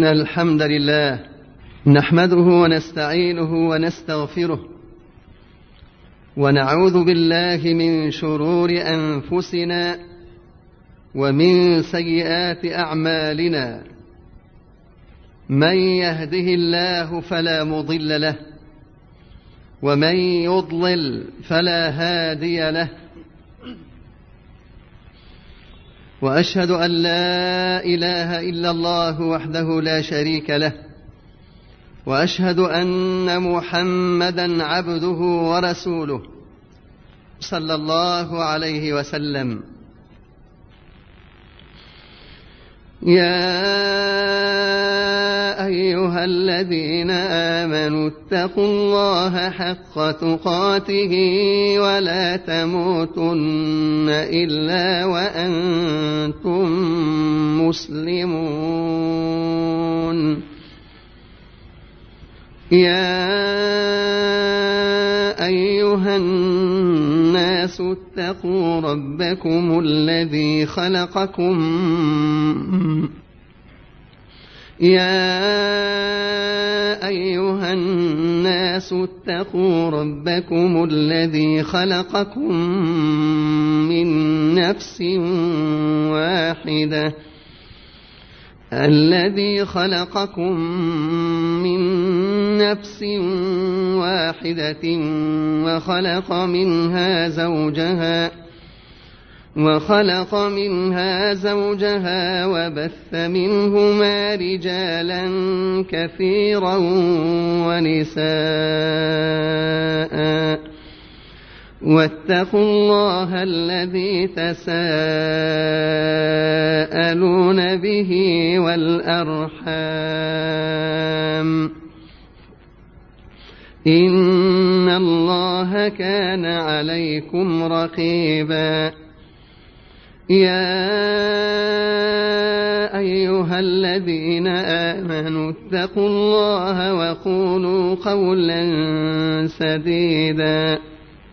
إن الحمد لله نحمده ونستعينه ونستغفره ونعوذ بالله من شرور أنفسنا ومن سيئات أعمالنا. من يهده الله فلا مضل له ومن يضلل فلا هادي له، وأشهد أن لا إله إلا الله وحده لا شريك له، وأشهد أن محمدا عبده ورسوله صلى الله عليه وسلم. يا أيها الذين آمنوا اتقوا الله حق تقاته ولا تموتن إلا وأنتم مسلمون. يا أيها الناس اتقوا ربكم الذي خلقكم من نفس واحدة وخلق منها زوجها وبث منهما رجالا كثيرا ونساء، واتقوا الله الذي تساءلون به والأرحام، إن الله كان عليكم رقيبا. يا أيها الذين آمنوا اتقوا الله وقولوا قولا سديدا.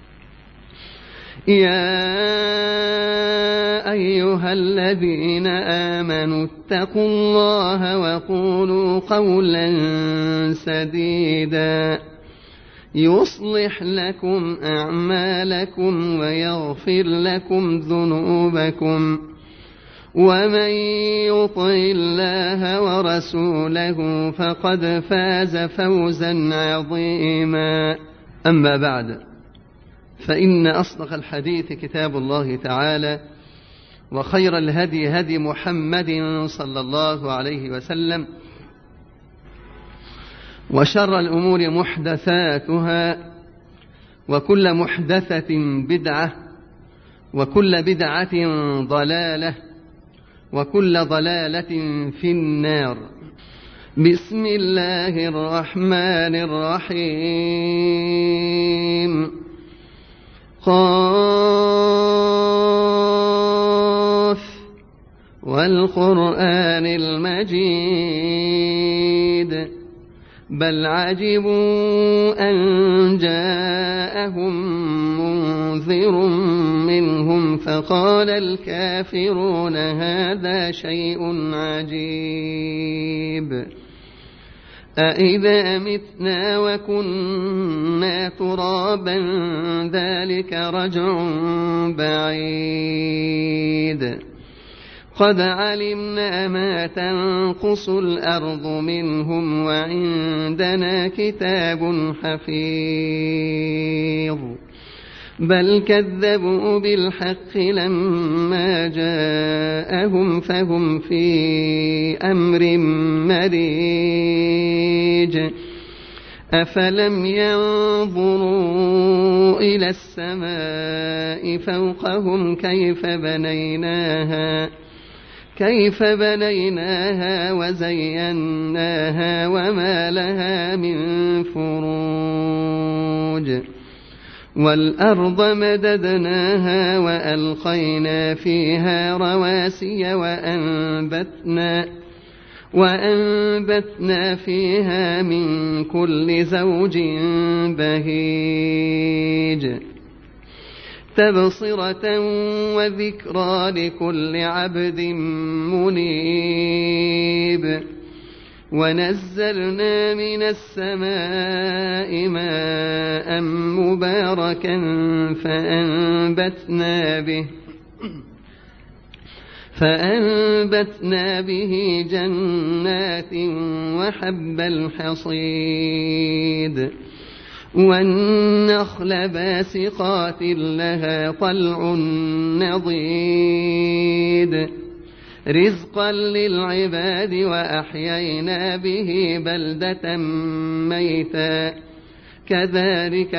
يصلح لكم أعمالكم ويغفر لكم ذنوبكم، ومن يطع الله ورسوله فقد فاز فوزا عظيما. أما بعد، فإن أصدق الحديث كتاب الله تعالى، وخير الهدي هدي محمد صلى الله عليه وسلم، وشر الأمور محدثاتها، وكل محدثة بدعة، وكل بدعة ضلالة، وكل ضلالة في النار. بسم الله الرحمن الرحيم. قاف والقرآن المجيد، بل عجبوا أن جاءهم منذر منهم فقال الكافرون هذا شيء عجيب. أإذا متنا وكنا ترابا ذلك رجع بعيد. قد علمنا ما تنقص الأرض منهم وعندنا كتاب حفيظ. بل كذبوا بالحق لما جاءهم فهم في أمر مريج. أفلم ينظروا إلى السماء فوقهم كيف بنيناها وزيناها وما لها من فروج. والأرض مددناها وألقينا فيها رواسي وأنبتنا فيها من كل زوج بهيج. تبصرة وذكرى لكل عبد منيب. ونزلنا من السماء ماء مباركا فأنبتنا به جنات وحب الحصيد والنخل باسقات لها طلع نضيد رزقا للعباد وأحيينا به بلدة ميتا كذلك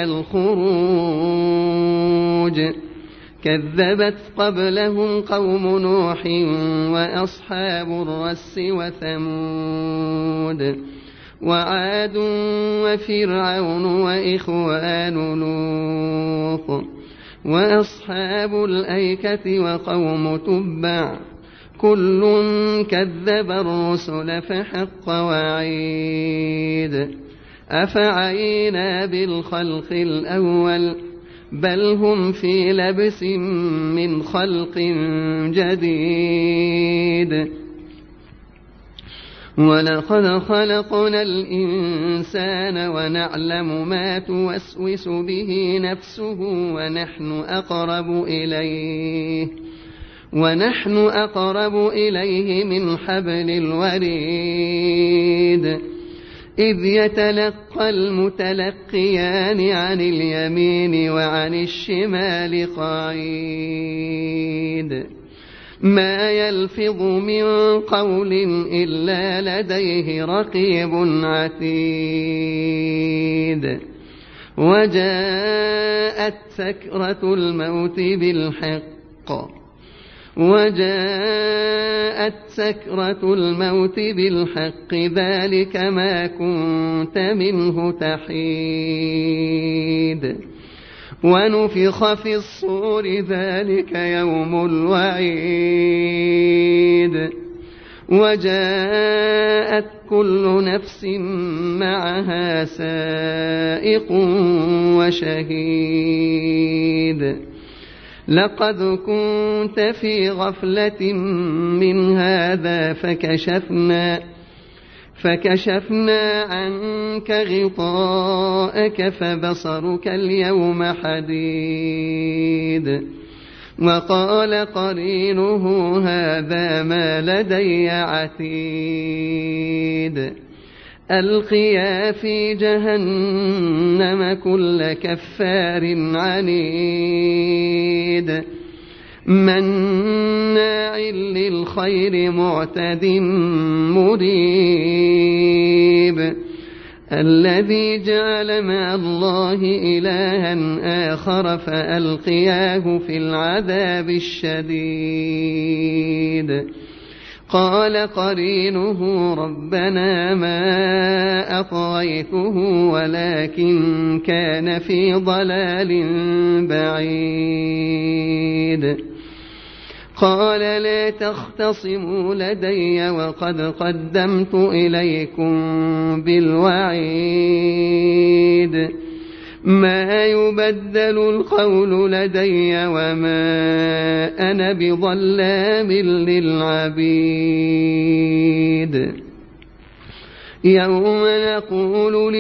الخروج كذبت قبلهم قوم نوح وأصحاب الرس وثمود وعاد وفرعون وإخوان لوط وأصحاب الأيكة وقوم تبع كل كذب الرسل فحق وعيد أفعينا بالخلق الأول بل هم في لبس من خلق جديد ولقد خلقنا الإنسان ونعلم ما توسوس به نفسه ونحن أقرب إليه من حبل الوريد إذ يتلقى المتلقيان عن اليمين وعن الشمال قعيد ما يلفظ من قول إلا لديه رقيب عتيد وجاءت سكرة الموت بالحق ذلك ما كنت منه تحيد ونفخ في الصور ذلك يوم الوعيد وجاءت كل نفس معها سائق وشهيد لقد كنت في غفلة من هذا فكشفنا عنك غطاءك فبصرك اليوم حديد وقال قرينه هذا ما لدي عتيد ألقيا في جهنم كل كفار عنيد مناع للخير معتد مريب الذي جعل مع الله إلها آخر فألقياه في العذاب الشديد قال قرينه ربنا ما أطغيته ولكن كان في ضلال بعيد قال لا تختصموا لدي وقد قدمت إليكم بالوعيد ما يبدل القول لدي وما أنا بظلام للعبيد يوم نقول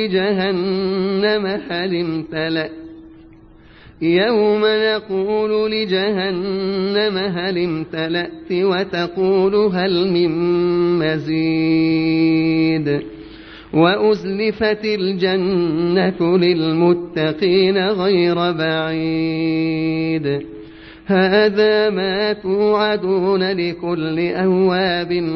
لجهنم هل امتلأت وتقول هل من مزيد وأزلفت الجنة للمتقين غير بعيد هذا ما توعدون لكل أواب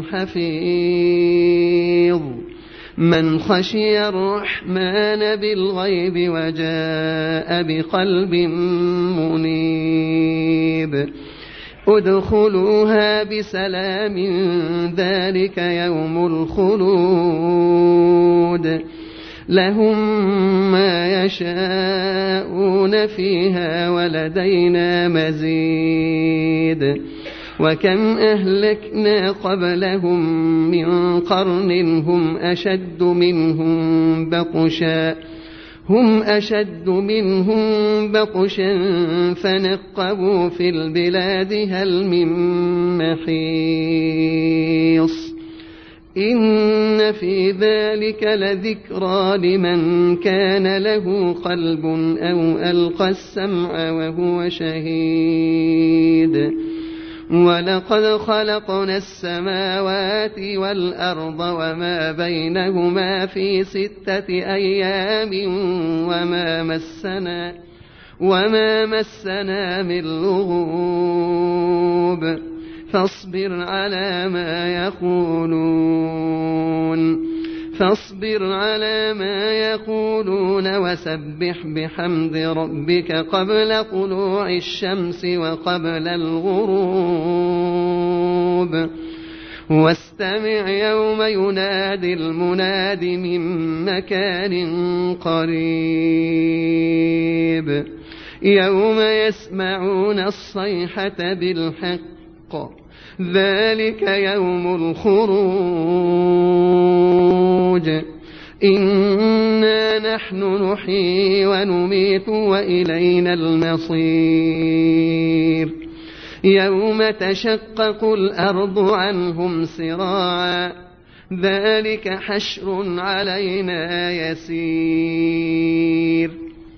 حفيظ من خشي الرحمن بالغيب وجاء بقلب منيب ادخلوها بسلام ذلك يوم الخلود لهم ما يشاءون فيها ولدينا مزيد وكم أهلكنا قبلهم من قرن هم أشد منهم بطشا فنقبوا في البلاد هل من محيص إن إن في ذلك لذكرى لمن كان له قلب أو ألقى السمع وهو شهيد ولقد خلقنا السماوات والأرض وما بينهما في 6 أيام وما مسنا من لغوب فاصبر على ما يقولون وسبح بحمد ربك قبل طلوع الشمس وقبل الغروب واستمع يوم ينادي المناد من مكان قريب يوم يسمعون الصيحة بالحق ذلك يوم الخروج إنا نحن نحيي ونميت وإلينا المصير يوم تشقق الأرض عنهم سراعا ذلك حشر علينا يسير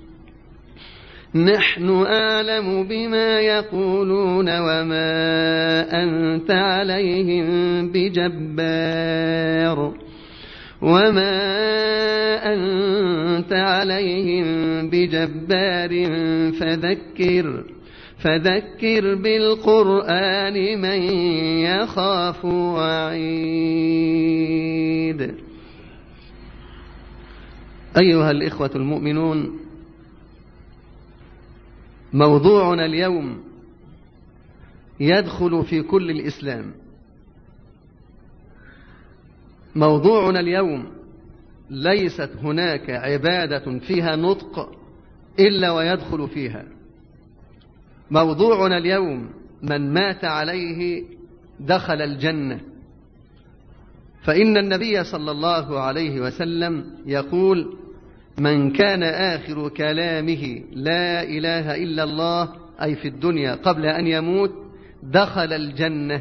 نحن أعلم بما يقولون وما أنت عليهم بجبار فذكر بالقرآن من يخاف وعيد. أيها الإخوة المؤمنون، موضوعنا اليوم يدخل في كل الإسلام. موضوعنا اليوم ليست هناك عبادة فيها نطق إلا ويدخل فيها. موضوعنا اليوم من مات عليه دخل الجنة، فإن النبي صلى الله عليه وسلم يقول: من كان آخر كلامه لا إله إلا الله، أي في الدنيا قبل أن يموت، دخل الجنة.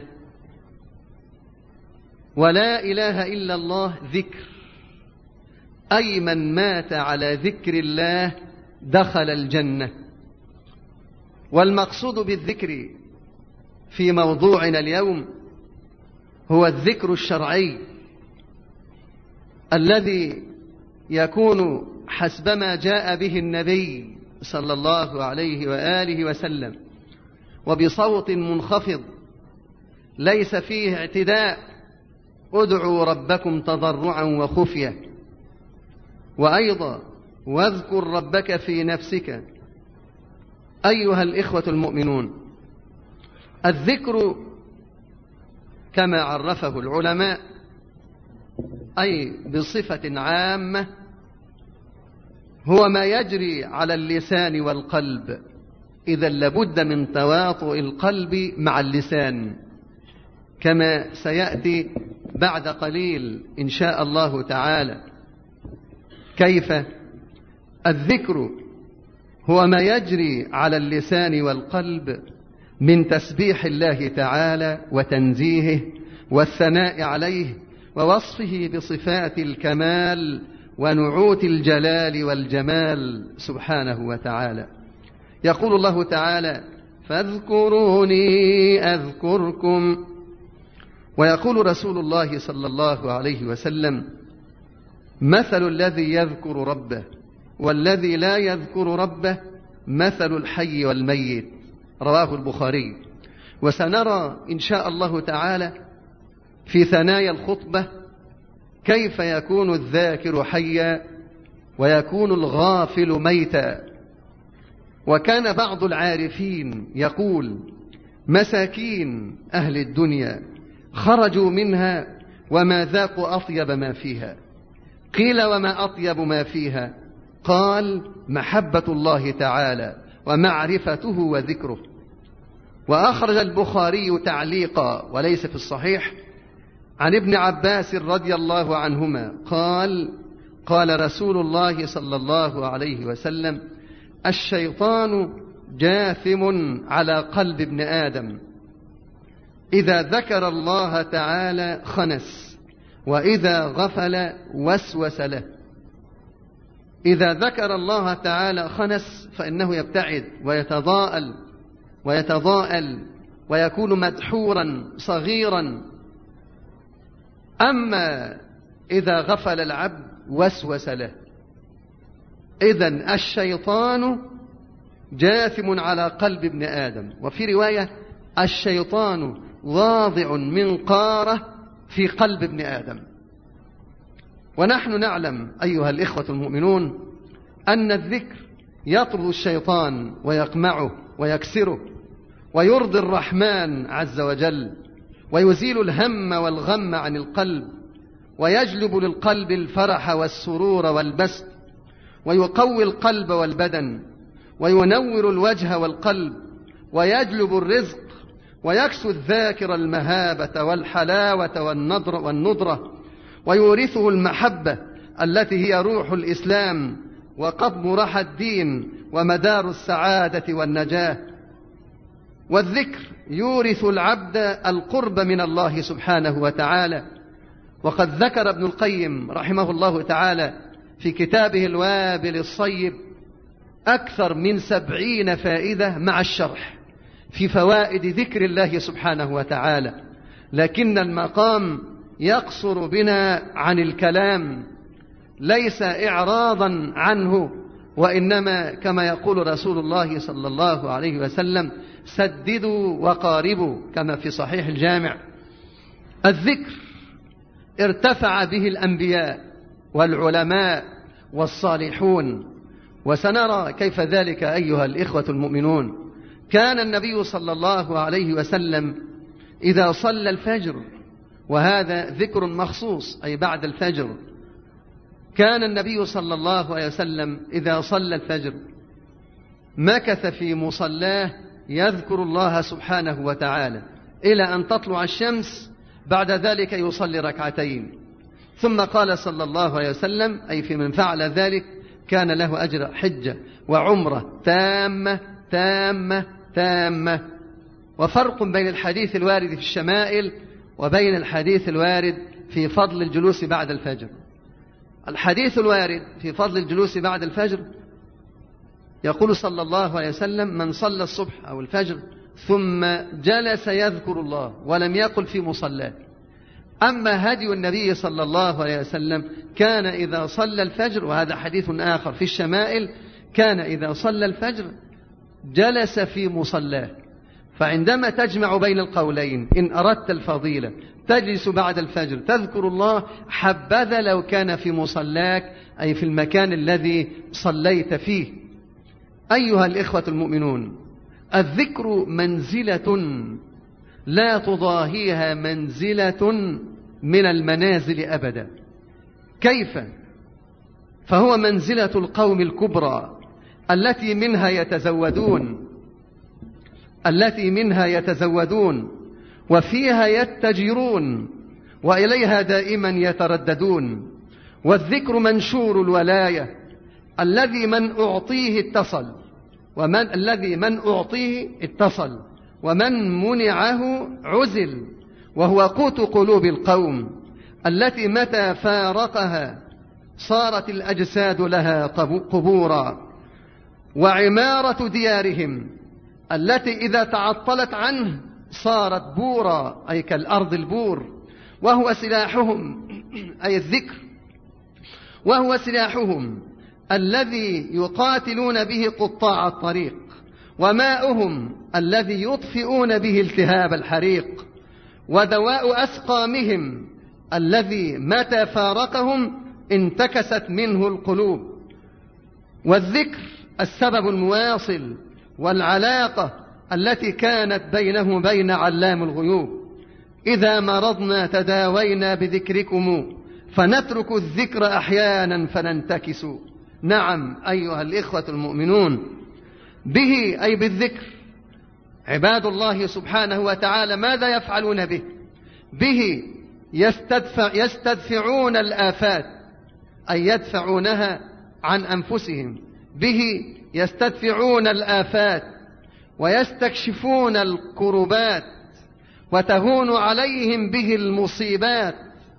ولا إله إلا الله ذكر، أي من مات على ذكر الله دخل الجنة. والمقصود بالذكر في موضوعنا اليوم هو الذكر الشرعي الذي يكون حسبما جاء به النبي صلى الله عليه وآله وسلم، وبصوت منخفض ليس فيه اعتداء: ادعوا ربكم تضرعا وخفية. وأيضا واذكر ربك في نفسك. أيها الإخوة المؤمنون، الذكر كما عرفه العلماء أي بصفة عامة هو ما يجري على اللسان والقلب، إذا لابد من تواطؤ القلب مع اللسان، كما سيأتي بعد قليل إن شاء الله تعالى. كيف؟ الذكر هو ما يجري على اللسان والقلب من تسبيح الله تعالى وتنزيهه والثناء عليه ووصفه بصفات الكمال ونعوت الجلال والجمال سبحانه وتعالى. يقول الله تعالى: فاذكروني أذكركم. ويقول رسول الله صلى الله عليه وسلم: مثل الذي يذكر ربه والذي لا يذكر ربه مثل الحي والميت. رواه البخاري. وسنرى إن شاء الله تعالى في ثنايا الخطبة كيف يكون الذاكر حيا ويكون الغافل ميتا. وكان بعض العارفين يقول: مساكين أهل الدنيا خرجوا منها وما ذاقوا أطيب ما فيها. قيل: وما أطيب ما فيها؟ قال: محبة الله تعالى ومعرفته وذكره. وأخرج البخاري تعليقا وليس في الصحيح عن ابن عباس رضي الله عنهما قال: قال رسول الله صلى الله عليه وسلم: الشيطان جاثم على قلب ابن آدم، إذا ذكر الله تعالى خنس، وإذا غفل وسوس له. إذا ذكر الله تعالى خنس فإنه يبتعد ويتضاءل ويكون مدحورا صغيرا. أما إذا غفل العبد وسوس له. إذن الشيطان جاثم على قلب ابن آدم. وفي رواية الشيطان واضع منقاره في قلب ابن آدم. ونحن نعلم أيها الإخوة المؤمنون أن الذكر يطرد الشيطان ويقمعه ويكسره ويرضي الرحمن عز وجل ويزيل الهم والغم عن القلب ويجلب للقلب الفرح والسرور والبسط ويقوي القلب والبدن وينور الوجه والقلب ويجلب الرزق ويكسو الذاكر المهابة والحلاوة والنضرة ويورثه المحبة التي هي روح الإسلام وقضم رحى الدين ومدار السعادة والنجاة. والذكر يورث العبد القرب من الله سبحانه وتعالى. وقد ذكر ابن القيم رحمه الله تعالى في كتابه الوابل الصيب أكثر من 70 فائدة مع الشرح في فوائد ذكر الله سبحانه وتعالى، لكن المقام يقصر بنا عن الكلام، ليس إعراضا عنه، وإنما كما يقول رسول الله صلى الله عليه وسلم: سددوا وقاربوا، كما في صحيح الجامع. الذكر ارتفع به الأنبياء والعلماء والصالحون، وسنرى كيف ذلك أيها الإخوة المؤمنون. كان النبي صلى الله عليه وسلم إذا صلى الفجر، وهذا ذكر مخصوص أي بعد الفجر، كان النبي صلى الله عليه وسلم إذا صلى الفجر مكث في مصلاه يذكر الله سبحانه وتعالى إلى أن تطلع الشمس، بعد ذلك يصلي ركعتين، ثم قال صلى الله عليه وسلم: أي في من فعل ذلك كان له أجر حجة وعمرة تامة تامة تامة. وفرق بين الحديث الوارد في الشمائل وبين الحديث الوارد في فضل الجلوس بعد الفجر. الحديث الوارد في فضل الجلوس بعد الفجر يقول صلى الله عليه وسلم: من صلى الصبح أو الفجر ثم جلس يذكر الله ولم يقل في مصلاه. أما هدي النبي صلى الله عليه وسلم كان إذا صلى الفجر، وهذا حديث آخر في الشمائل، كان إذا صلى الفجر جلس في مصلاه. فعندما تجمع بين القولين، إن أردت الفضيلة تجلس بعد الفجر تذكر الله، حبذا لو كان في مصلاك، أي في المكان الذي صليت فيه. أيها الإخوة المؤمنون، الذكر منزلة لا تضاهيها منزلة من المنازل أبدا. كيف؟ فهو منزلة القوم الكبرى التي منها يتزودون وفيها يتجرون وإليها دائما يترددون. والذكر منشور الولاية الذي من أعطيه اتصل ومن منعه عزل، وهو قوت قلوب القوم التي متى فارقها صارت الأجساد لها قبورا، وعمارة ديارهم التي إذا تعطلت عنه صارت بورا، أي كالأرض البور. وهو سلاحهم أي الذكر، وهو سلاحهم الذي يقاتلون به قطاع الطريق، وماؤهم الذي يطفئون به التهاب الحريق، ودواء أسقامهم الذي متى فارقهم انتكست منه القلوب. والذكر السبب المواصل والعلاقة التي كانت بينه وبين علام الغيوب. إذا مرضنا تداوينا بذكركم فنترك الذكر أحيانا فننتكس. نعم أيها الإخوة المؤمنون، به أي بالذكر عباد الله سبحانه وتعالى ماذا يفعلون به؟ به يستدفعون الآفات، أي يدفعونها عن أنفسهم. به يستدفعون الآفات ويستكشفون الكربات، وتهون عليهم به المصيبات.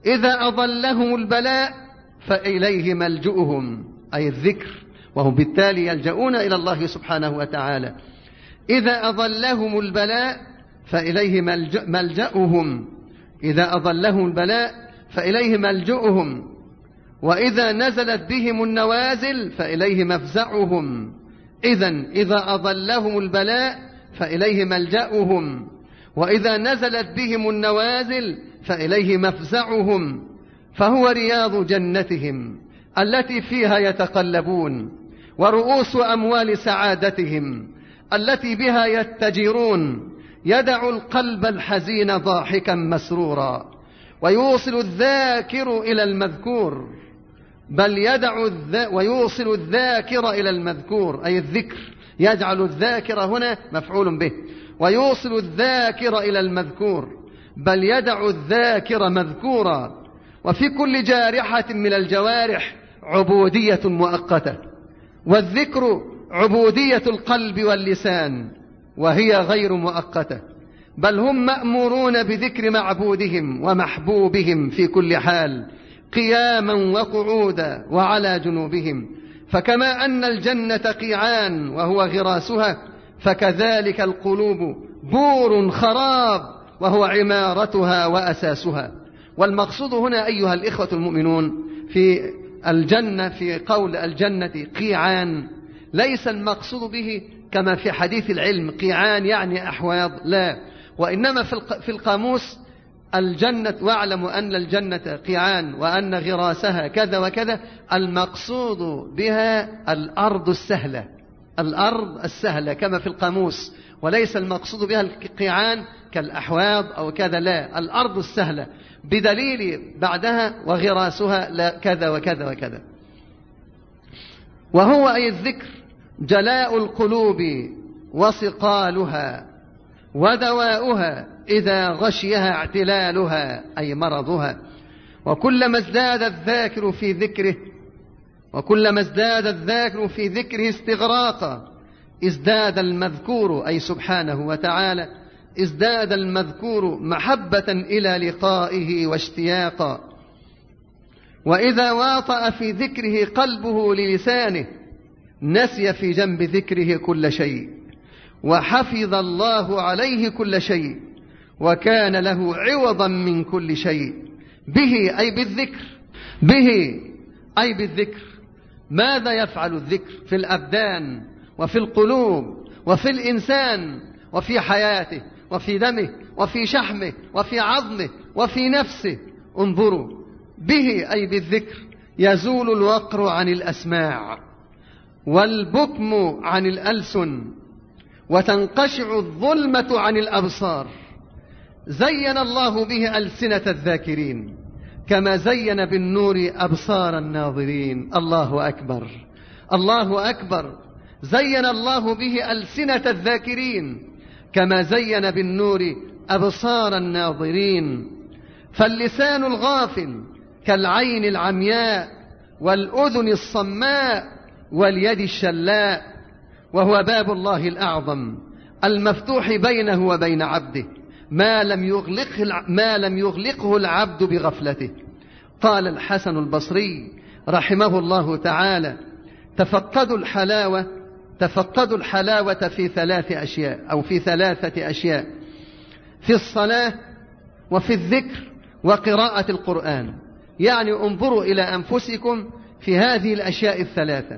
إذا أضلهم البلاء فإليه ملجؤهم، أي الذكر، وهم بالتالي يلجؤون إلى الله سبحانه وتعالى. إذا أضلهم البلاء فإليه ملجؤهم، إذا أضلهم البلاء فإليه ملجؤهم، وإذا نزلت بهم النوازل فإليه مفزعهم. إذا أضلهم البلاء فإليه ملجأهم، وإذا نزلت بهم النوازل فإليه مفزعهم، فهو رياض جنتهم التي فيها يتقلبون، ورؤوس أموال سعادتهم التي بها يتجرون. يدع القلب الحزين ضاحكا مسرورا، ويوصل الذاكر إلى المذكور، ويوصل الذاكر إلى المذكور، أي الذكر، يجعل الذاكر هنا مفعول به، ويوصل الذاكر إلى المذكور، بل يدع الذاكر مذكورا. وفي كل جارحة من الجوارح عبودية مؤقتة، والذكر عبودية القلب واللسان، وهي غير مؤقتة، بل هم مأمورون بذكر معبودهم ومحبوبهم في كل حال، قياما وقعودا وعلى جنوبهم. فكما أن الجنة قيعان وهو غراسها، فكذلك القلوب بور خراب وهو عمارتها وأساسها. والمقصود هنا أيها الإخوة المؤمنون في الجنة، في قول الجنة قيعان، ليس المقصود به كما في حديث العلم قيعان يعني أحواض، لا، وإنما في القاموس الجنة، واعلموا أن الجنة قيعان وأن غراسها كذا وكذا، المقصود بها الأرض السهلة، الأرض السهلة كما في القاموس، وليس المقصود بها القيعان كالأحواض أو كذا، لا، الأرض السهلة، بدليل بعدها وغراسها لا كذا وكذا وكذا. وهو أي الذكر جلاء القلوب وصقالها ودواؤها إذا غشيها اعتلالها، أي مرضها. وكلما ازداد الذاكر في ذكره استغراقا، ازداد المذكور، أي سبحانه وتعالى، ازداد المذكور محبة إلى لقائه واشتياقا. وإذا واطأ في ذكره قلبه للسانه نسي في جنب ذكره كل شيء، وحفظ الله عليه كل شيء، وكان له عوضا من كل شيء. به أي بالذكر. ماذا يفعل الذكر في الأبدان وفي القلوب وفي الإنسان وفي حياته وفي دمه وفي شحمه وفي عظمه وفي نفسه؟ انظروا، به أي بالذكر يزول الوقر عن الأسماع والبكم عن الألسن، وتنقشع الظلمة عن الأبصار. زين الله به ألسنة الذاكرين كما زين بالنور أبصار الناظرين. الله أكبر، الله أكبر. زين الله به ألسنة الذاكرين كما زين بالنور أبصار الناظرين. فاللسان الغافل كالعين العمياء والأذن الصماء واليد الشلاء، وهو باب الله الأعظم المفتوح بينه وبين عبده ما لم يغلقه العبد بغفلته. قال الحسن البصري رحمه الله تعالى: تفقدوا الحلاوة في 3 أشياء أو في 3 أشياء: في الصلاة وفي الذكر وقراءة القرآن. يعني انظروا إلى أنفسكم في هذه الأشياء ال3.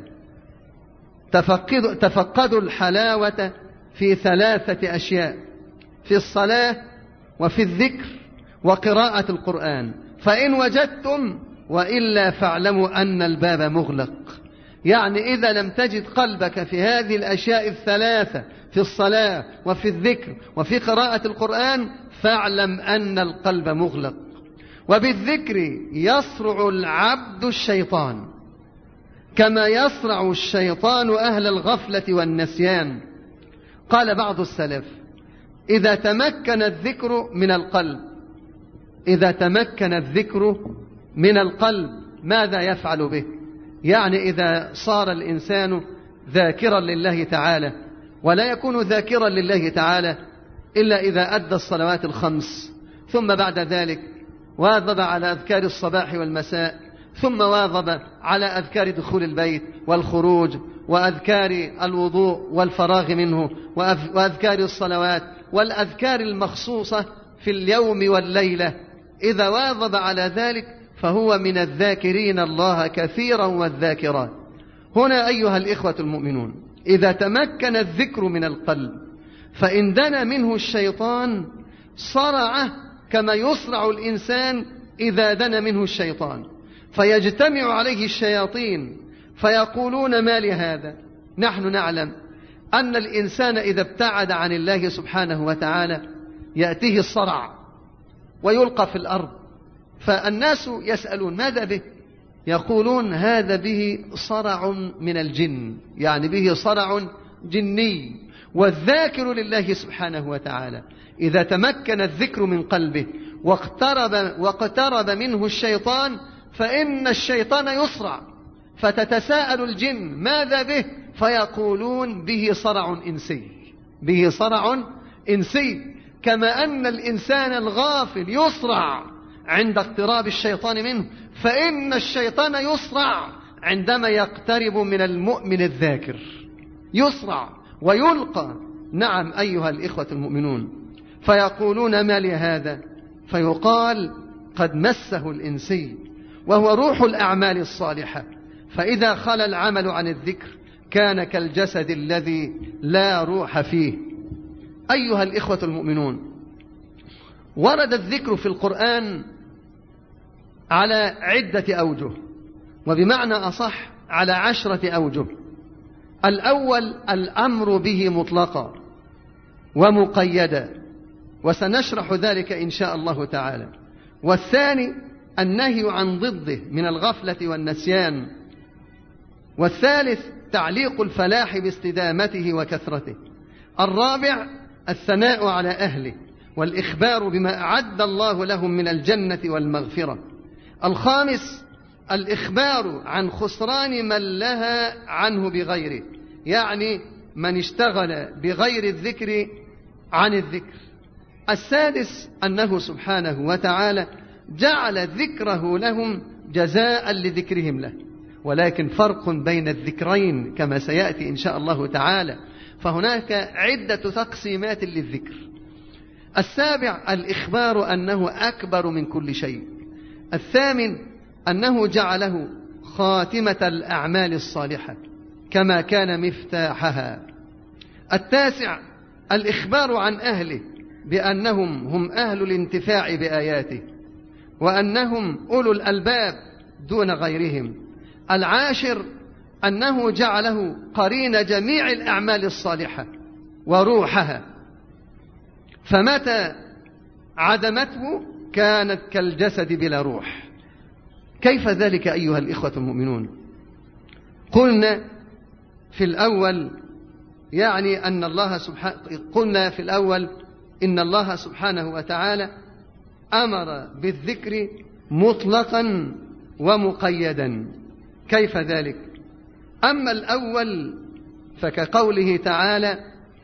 تفقدوا الحلاوة في 3 أشياء: في الصلاة وفي الذكر وقراءة القرآن، فإن وجدتم، وإلا فاعلموا أن الباب مغلق. يعني إذا لم تجد قلبك في هذه الأشياء ال3، في الصلاة وفي الذكر وفي قراءة القرآن، فاعلم أن القلب مغلق. وبالذكر يصرع العبد الشيطان كما يصرع الشيطان أهل الغفلة والنسيان. قال بعض السلف: إذا تمكن الذكر من القلب ماذا يفعل به؟ يعني إذا صار الإنسان ذاكرا لله تعالى، ولا يكون ذاكرا لله تعالى إلا إذا أدى الصلوات ال5، ثم بعد ذلك واظب على أذكار الصباح والمساء، ثم واظب على أذكار دخول البيت والخروج، وأذكار الوضوء والفراغ منه، وأذكار الصلوات والأذكار المخصوصة في اليوم والليلة، إذا واظب على ذلك فهو من الذاكرين الله كثيرا والذاكرات. هنا أيها الإخوة المؤمنون، إذا تمكن الذكر من القلب فإن دنا منه الشيطان صرعه كما يصرع الإنسان إذا دنا منه الشيطان، فيجتمع عليه الشياطين فيقولون ما لهذا. نحن نعلم أن الإنسان إذا ابتعد عن الله سبحانه وتعالى يأتيه الصرع ويلقى في الأرض، فالناس يسألون ماذا به؟ يقولون هذا به صرع من الجن، يعني به صرع جني. والذاكر لله سبحانه وتعالى إذا تمكن الذكر من قلبه واقترب منه الشيطان فإن الشيطان يصرع، فتتساءل الجن ماذا به؟ فيقولون به صرع إنسي، به صرع إنسي. كما أن الإنسان الغافل يصرع عند اقتراب الشيطان منه، فإن الشيطان يصرع عندما يقترب من المؤمن الذاكر، يصرع ويلقى. نعم أيها الإخوة المؤمنون، فيقولون ما لهذا؟ فيقال قد مسه الإنسي، وهو روح الأعمال الصالحة، فإذا خلا العمل عن الذكر كان كالجسد الذي لا روح فيه. أيها الإخوة المؤمنون، ورد الذكر في القرآن على عدة أوجه، وبمعنى أصح على 10 أوجه. الأول الأمر به مطلقا ومقيدا، وسنشرح ذلك إن شاء الله تعالى. والثاني النهي عن ضده من الغفلة والنسيان. والثالث تعليق الفلاح باستدامته وكثرته. الرابع الثناء على أهله والإخبار بما أعد الله لهم من الجنة والمغفرة. الخامس الإخبار عن خسران من لها عنه بغيره، يعني من اشتغل بغير الذكر عن الذكر. السادس أنه سبحانه وتعالى جعل ذكره لهم جزاء لذكرهم له، ولكن فرق بين الذكرين كما سيأتي إن شاء الله تعالى، فهناك عدة تقسيمات للذكر. السابع الإخبار أنه أكبر من كل شيء. الثامن أنه جعله خاتمة الأعمال الصالحة كما كان مفتاحها. التاسع الإخبار عن أهله بأنهم هم أهل الانتفاع بآياته، وأنهم أولو الألباب دون غيرهم. العاشر أنه جعله قرين جميع الأعمال الصالحة وروحها، فمتى عدمته كانت كالجسد بلا روح. كيف ذلك أيها الإخوة المؤمنون؟ قلنا في الأول إن الله سبحانه وتعالى أمر بالذكر مطلقا ومقيدا. كيف ذلك؟ أما الأول فكقوله تعالى: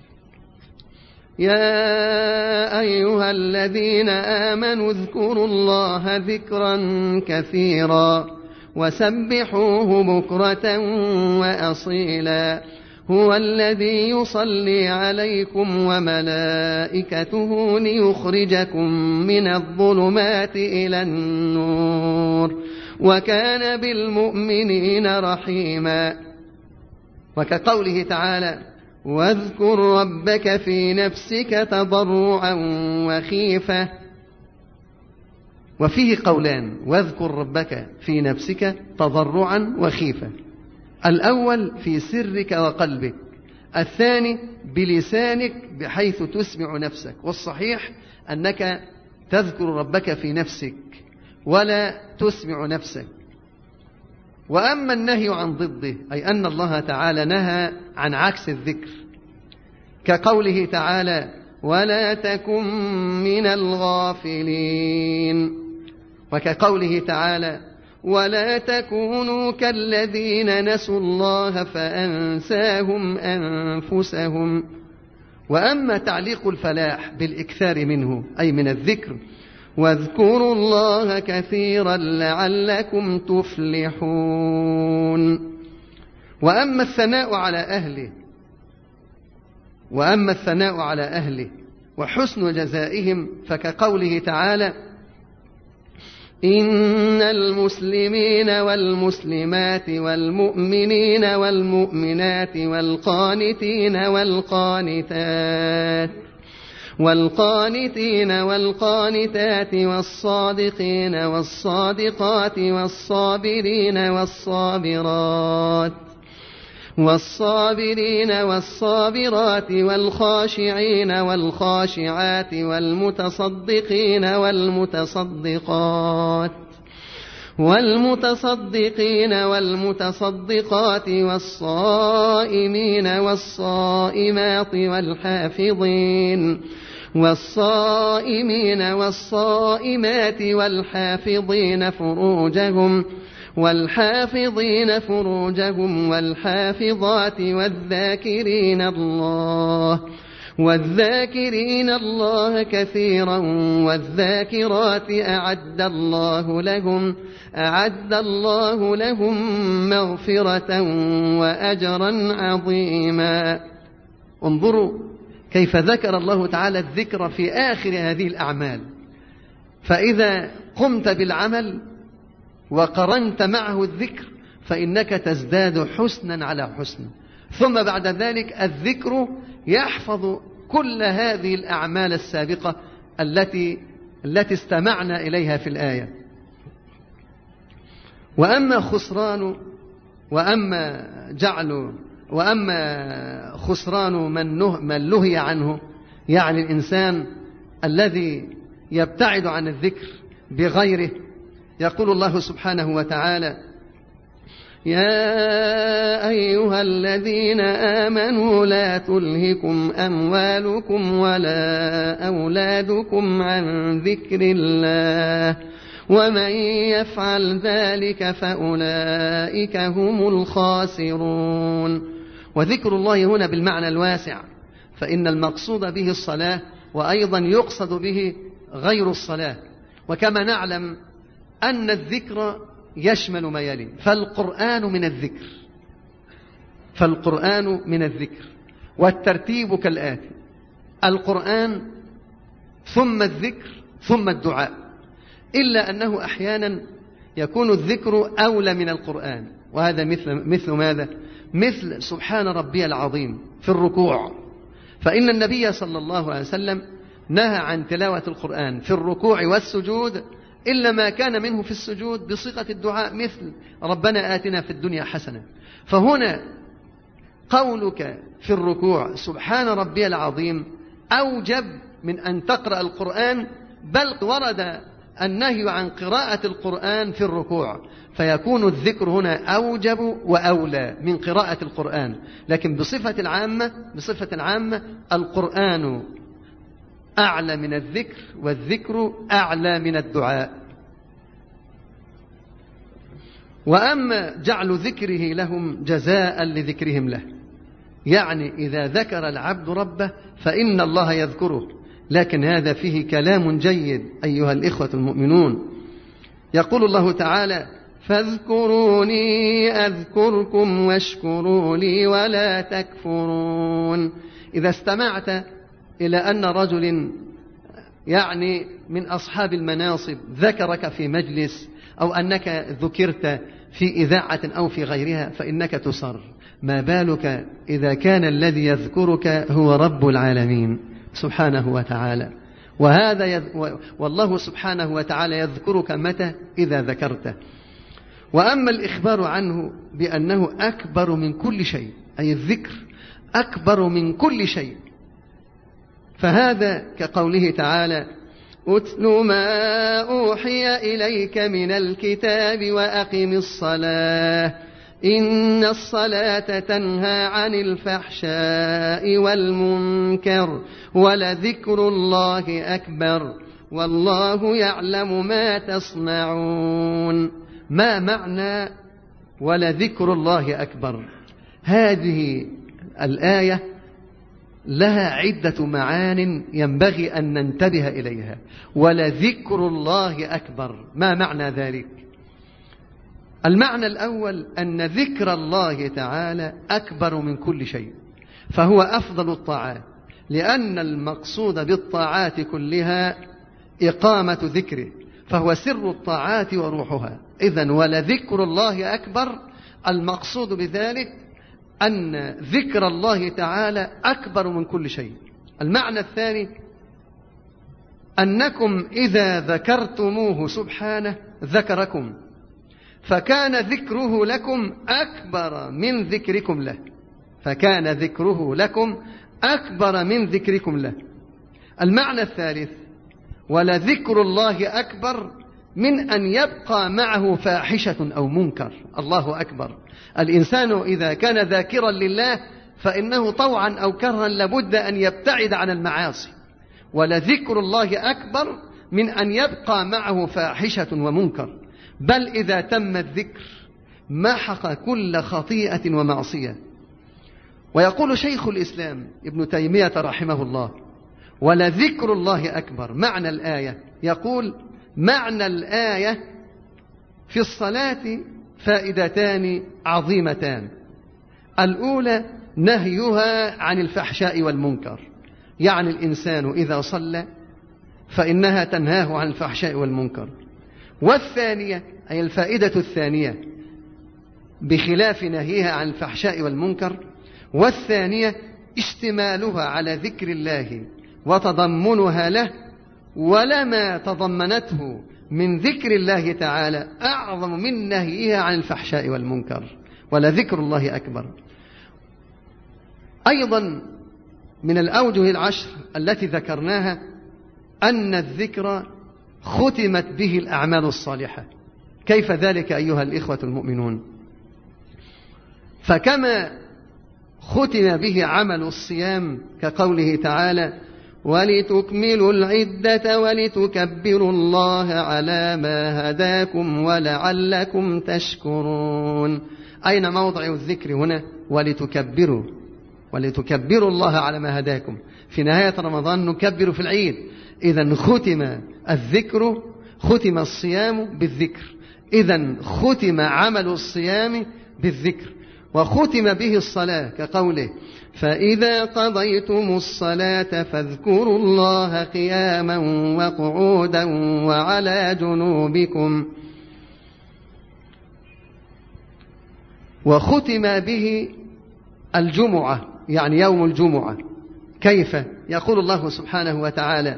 يا أيها الذين آمنوا اذكروا الله ذكرا كثيرا وسبحوه بكرة وأصيلا هو الذي يصلي عليكم وملائكته ليخرجكم من الظلمات إلى النور وكان بالمؤمنين رحيما. وكقوله تعالى: واذكر ربك في نفسك تضرعا وخيفة. وفيه قولان: واذكر ربك في نفسك تضرعا وخيفة. الأول في سرك وقلبك، الثاني بلسانك بحيث تسمع نفسك. والصحيح أنك تذكر ربك في نفسك ولا تسمع نفسك. وأما النهي عن ضده، أي أن الله تعالى نهى عن عكس الذكر، كقوله تعالى: ولا تكن من الغافلين. وكقوله تعالى: ولا تكونوا كالذين نسوا الله فأنساهم أنفسهم. وأما تعليق الفلاح بالإكثار منه، أي من الذكر، واذكروا الله كثيرا لعلكم تفلحون. وأما الثناء على أهله وحسن جزائهم فكقوله تعالى: إن المسلمين والمسلمات والمؤمنين والمؤمنات والقانتين والقانتات والصادقين والصادقات والصابرين والصابرات والخاشعين والخاشعات والمتصدقين والمتصدقات والصائمين والصائمات والصائمات والحافظين فروجهم والحافظات والذاكرين الله كثيرا والذاكرات أعد الله لهم مغفرة وأجرا عظيما. انظروا كيف ذكر الله تعالى الذكر في آخر هذه الأعمال، فإذا قمت بالعمل وقرنت معه الذكر فإنك تزداد حسنا على حسن، ثم بعد ذلك الذكر يحفظ كل هذه الأعمال السابقة التي استمعنا إليها في الآية. وأما خسران من لهي عنه، يعني الإنسان الذي يبتعد عن الذكر بغيره، يقول الله سبحانه وتعالى: يا أيها الذين آمنوا لا تلهكم أموالكم ولا أولادكم عن ذكر الله ومن يفعل ذلك فأولئك هم الخاسرون. وذكر الله هنا بالمعنى الواسع، فإن المقصود به الصلاة، وأيضا يقصد به غير الصلاة. وكما نعلم أن الذكر يشمل ما يلي، فالقرآن من الذكر، والترتيب كالآتي: القرآن ثم الذكر ثم الدعاء، إلا أنه أحيانا يكون الذكر أولى من القرآن، وهذا مثل ماذا؟ مثل سبحان ربي العظيم في الركوع، فإن النبي صلى الله عليه وسلم نهى عن تلاوة القرآن في الركوع والسجود إلا ما كان منه في السجود بصيغة الدعاء، مثل ربنا آتنا في الدنيا حسنة. فهنا قولك في الركوع سبحان ربي العظيم أوجب من أن تقرأ القرآن، بل ورد النهي عن قراءة القرآن في الركوع، فيكون الذكر هنا أوجب وأولى من قراءة القرآن. لكن بصفة العامة القرآن أعلى من الذكر، والذكر أعلى من الدعاء. وأما جعل ذكره لهم جزاء لذكرهم له، يعني إذا ذكر العبد ربه فإن الله يذكره، لكن هذا فيه كلام جيد أيها الإخوة المؤمنون. يقول الله تعالى: فاذكروني أذكركم واشكروا لي ولا تكفرون. إذا استمعت إلى أن رجل يعني من أصحاب المناصب ذكرك في مجلس، أو أنك ذكرت في إذاعة أو في غيرها، فإنك تسر، ما بالك إذا كان الذي يذكرك هو رب العالمين سبحانه وتعالى. والله سبحانه وتعالى يذكرك متى؟ إذا ذكرته. وأما الإخبار عنه بأنه أكبر من كل شيء، أي الذكر أكبر من كل شيء، فهذا كقوله تعالى: أتل ما أوحي إليك من الكتاب وأقم الصلاة إن الصلاة تنهى عن الفحشاء والمنكر ولذكر الله أكبر والله يعلم ما تصنعون. ما معنى ولذكر الله أكبر؟ هذه الآية لها عدة معان ينبغي أن ننتبه إليها. ولذكر الله أكبر، ما معنى ذلك؟ المعنى الأول أن ذكر الله تعالى أكبر من كل شيء، فهو أفضل الطاعات، لأن المقصود بالطاعات كلها إقامة ذكره، فهو سر الطاعات وروحها. إذن ولذكر الله أكبر، المقصود بذلك أن ذكر الله تعالى أكبر من كل شيء. المعنى الثاني أنكم إذا ذكرتموه سبحانه ذكركم، فكان ذكره لكم أكبر من ذكركم له، فكان ذكره لكم أكبر من ذكركم له. المعنى الثالث ولذكر الله أكبر من أن يبقى معه فاحشة أو منكر. الله أكبر. الإنسان إذا كان ذاكرا لله فإنه طوعا أو كرها لابد أن يبتعد عن المعاصي، ولذكر الله أكبر من أن يبقى معه فاحشة ومنكر، بل إذا تم الذكر محق كل خطيئة ومعصية. ويقول شيخ الإسلام ابن تيمية رحمه الله: ولذكر الله أكبر. معنى الآية، يقول: معنى الآية في الصلاة فائدتان عظيمتان. الأولى نهيها عن الفحشاء والمنكر، يعني الإنسان إذا صلى فإنها تنهاه عن الفحشاء والمنكر. والثانية أي الفائدة الثانية بخلاف نهيها عن الفحشاء والمنكر، والثانية اشتمالها على ذكر الله وتضمنها له، ولما تضمنته من ذكر الله تعالى أعظم من نهيها عن الفحشاء والمنكر. ولذكر الله أكبر. أيضا من الأوجه العشر التي ذكرناها أن الذكر ختمت به الأعمال الصالحة. كيف ذلك أيها الإخوة المؤمنون؟ فكما ختم به عمل الصيام كقوله تعالى: ولتكملوا العدة ولتكبروا الله على ما هداكم ولعلكم تشكرون. أين موضع الذكر هنا؟ ولتكبروا الله على ما هداكم. في نهاية رمضان نكبر في العيد. إذن ختم الذكر، ختم الصيام بالذكر، إذن ختم عمل الصيام بالذكر، وختم به الصلاة كقوله: فإذا قضيتم الصلاة فاذكروا الله قياما وقعودا وعلى جنوبكم. وختم به الجمعة، يعني يوم الجمعة. كيف؟ يقول الله سبحانه وتعالى: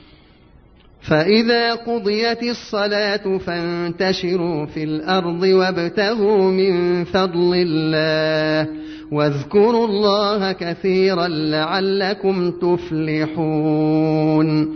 فإذا قضيت الصلاة فانتشروا في الأرض وابتغوا من فضل الله واذكروا الله كثيرا لعلكم تفلحون.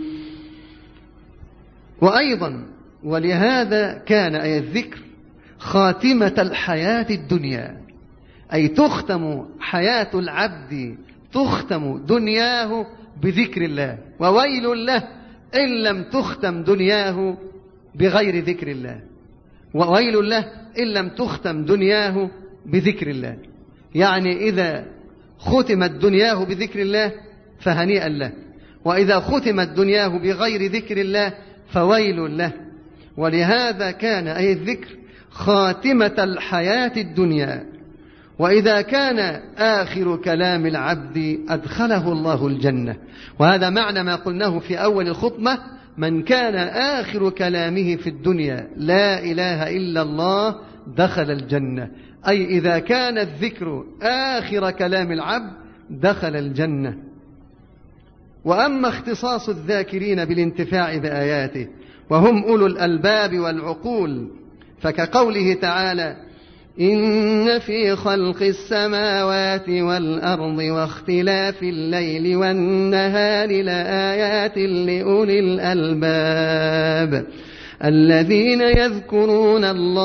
وأيضا ولهذا كان أي الذكر خاتمة الحياة الدنيا، أي تختم حياة العبد، تختم دنياه بذكر الله، وويل له إن لم تختم دنياه بغير ذكر الله، وويل له إن لم تختم دنياه بذكر الله. يعني إذا ختمت دنياه بذكر الله فهنيئا له، وإذا ختمت دنياه بغير ذكر الله فويل له. ولهذا كان أي الذكر خاتمة الحياة الدنيا. وإذا كان آخر كلام العبد أدخله الله الجنة. وهذا معنى ما قلناه في أول الخطبة: من كان آخر كلامه في الدنيا لا إله إلا الله دخل الجنة. أي إذا كان الذكر آخر كلام العبد دخل الجنة. وأما اختصاص الذاكرين بالانتفاع بآياته وهم أولو الألباب والعقول، فكقوله تعالى: إن في خلق السماوات والأرض واختلاف الليل والنهار لآيات لأولي الألباب الذين يذكرون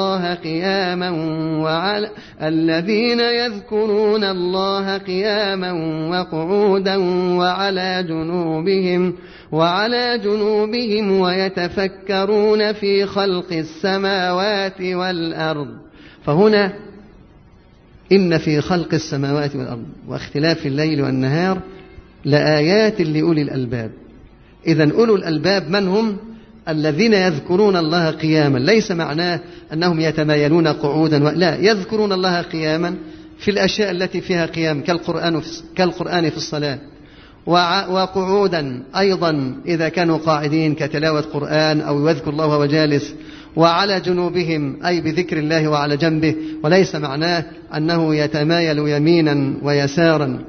الله قياما وقعودا وعلى جنوبهم ويتفكرون في خلق السماوات والأرض. فهنا إن في خلق السماوات والأرض واختلاف الليل والنهار لآيات لأولي الألباب. إذن أولو الألباب من هم؟ الذين يذكرون الله قياما، ليس معناه أنهم يتمايلون قعودا، لا، يذكرون الله قياما في الأشياء التي فيها قيام كالقرآن في الصلاة، وقعودا أيضا إذا كانوا قاعدين كتلاوة قرآن أو يذكر الله وهو جالس، وعلى جنوبهم أي بذكر الله وعلى جنبه، وليس معناه أنه يتمايل يمينا ويسارا.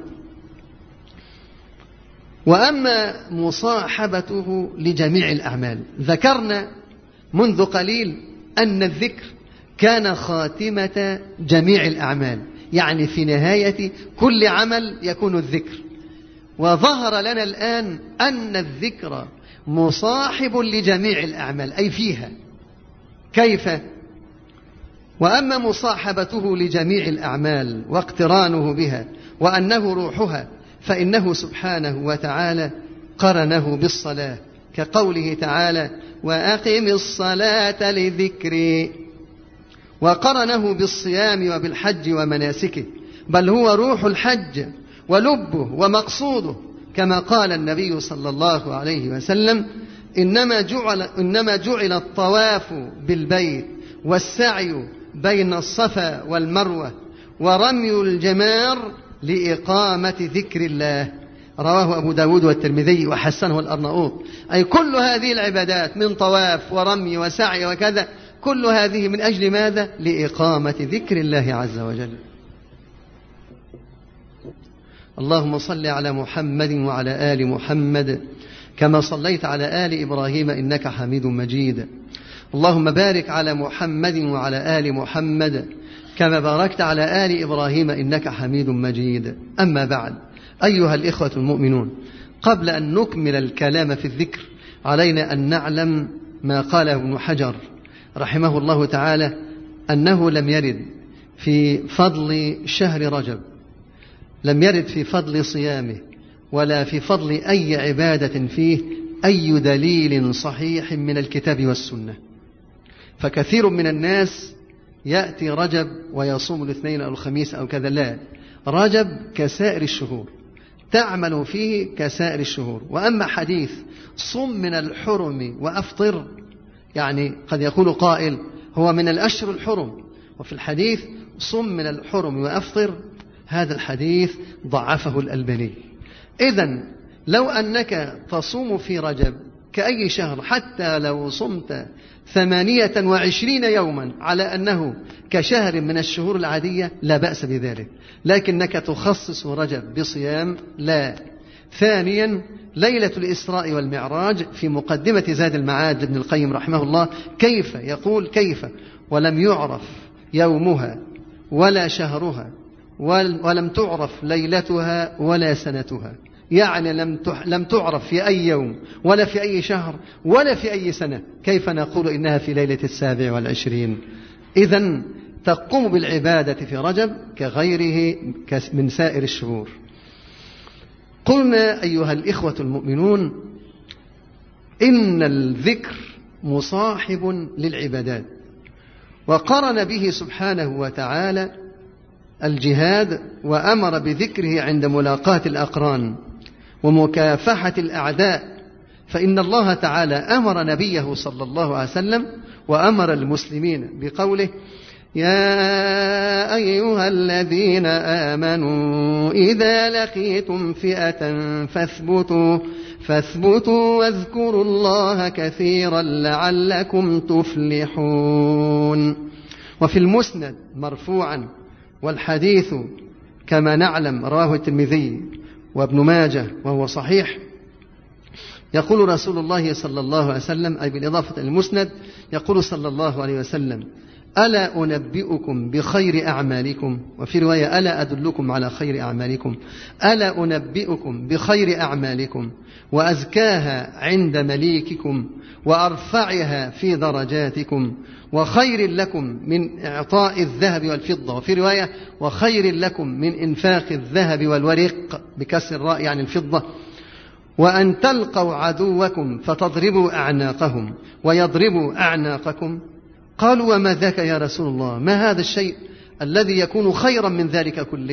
وأما مصاحبته لجميع الأعمال، ذكرنا منذ قليل أن الذكر كان خاتمة جميع الأعمال، يعني في نهاية كل عمل يكون الذكر. وظهر لنا الآن أن الذكر مصاحب لجميع الأعمال، أي فيها. كيف؟ وأما مصاحبته لجميع الأعمال واقترانه بها وأنه روحها، فإنه سبحانه وتعالى قرنه بالصلاة، كقوله تعالى: وأقم الصلاة لذكري، وقرنه بالصيام وبالحج ومناسكه، بل هو روح الحج ولبه ومقصوده، كما قال النبي صلى الله عليه وسلم: إنما جعل الطواف بالبيت والسعي بين الصفا والمروة ورمي الجمار لإقامة ذكر الله. رواه أبو داود والترمذي وحسنه الأرناؤوط. أي كل هذه العبادات من طواف ورمي وسعي وكذا، كل هذه من أجل ماذا؟ لإقامة ذكر الله عز وجل. اللهم صل على محمد وعلى آل محمد كما صليت على آل إبراهيم إنك حميد مجيد. اللهم بارك على محمد وعلى آل محمد كما باركت على آل إبراهيم إنك حميد مجيد. أما بعد، أيها الإخوة المؤمنون، قبل أن نكمل الكلام في الذكر علينا أن نعلم ما قاله ابن حجر رحمه الله تعالى، أنه لم يرد في فضل شهر رجب، لم يرد في فضل صيامه ولا في فضل أي عبادة فيه أي دليل صحيح من الكتاب والسنة. فكثير من الناس يأتي رجب ويصوم الاثنين أو الخميس أو كذا، لا، رجب كسائر الشهور، تعمل فيه كسائر الشهور. وأما حديث صم من الحرم وأفطر، يعني قد يقول قائل هو من الأشهر الحرم، وفي الحديث صم من الحرم وأفطر، هذا الحديث ضعفه الألباني. إذن لو أنك تصوم في رجب كأي شهر، حتى لو صمت 28 يوما على أنه كشهر من الشهور العادية، لا بأس بذلك، لكنك تخصص رجب بصيام، لا. ثانيا، ليلة الإسراء والمعراج، في مقدمة زاد المعاد لابن القيم رحمه الله، كيف يقول: كيف ولم يعرف يومها ولا شهرها ولم تعرف ليلتها ولا سنتها، يعني لم تعرف في أي يوم ولا في أي شهر ولا في أي سنة، كيف نقول إنها في ليلة 27؟ إذن تقوم بالعبادة في رجب كغيره من سائر الشهور. قلنا أيها الإخوة المؤمنون إن الذكر مصاحب للعبادات، وقرن به سبحانه وتعالى الجهاد، وأمر بذكره عند ملاقاة الأقران ومكافحة الأعداء. فإن الله تعالى أمر نبيه صلى الله عليه وسلم وأمر المسلمين بقوله: يا أيها الذين آمنوا إذا لقيتم فئة فاثبتوا واذكروا الله كثيرا لعلكم تفلحون. وفي المسند مرفوعا، والحديث كما نعلم رواه الترمذي وابن ماجه وهو صحيح، يقول رسول الله صلى الله عليه وسلم، أي بالإضافة إلى المسند، يقول صلى الله عليه وسلم: ألا أنبئكم بخير أعمالكم؟ وفي رواية: ألا أدلكم على خير أعمالكم؟ ألا أنبئكم بخير أعمالكم وأزكاها عند مليككم وأرفعها في درجاتكم وخير لكم من إعطاء الذهب والفضة؟ وفي رواية: وخير لكم من إنفاق الذهب والورق بكسر الراء يعني الفضة، وأن تلقوا عدوكم فتضربوا أعناقهم ويضربوا أعناقكم. قالوا: وما ذاك يا رسول الله؟ ما هذا الشيء الذي يكون خيرا من ذلك كله؟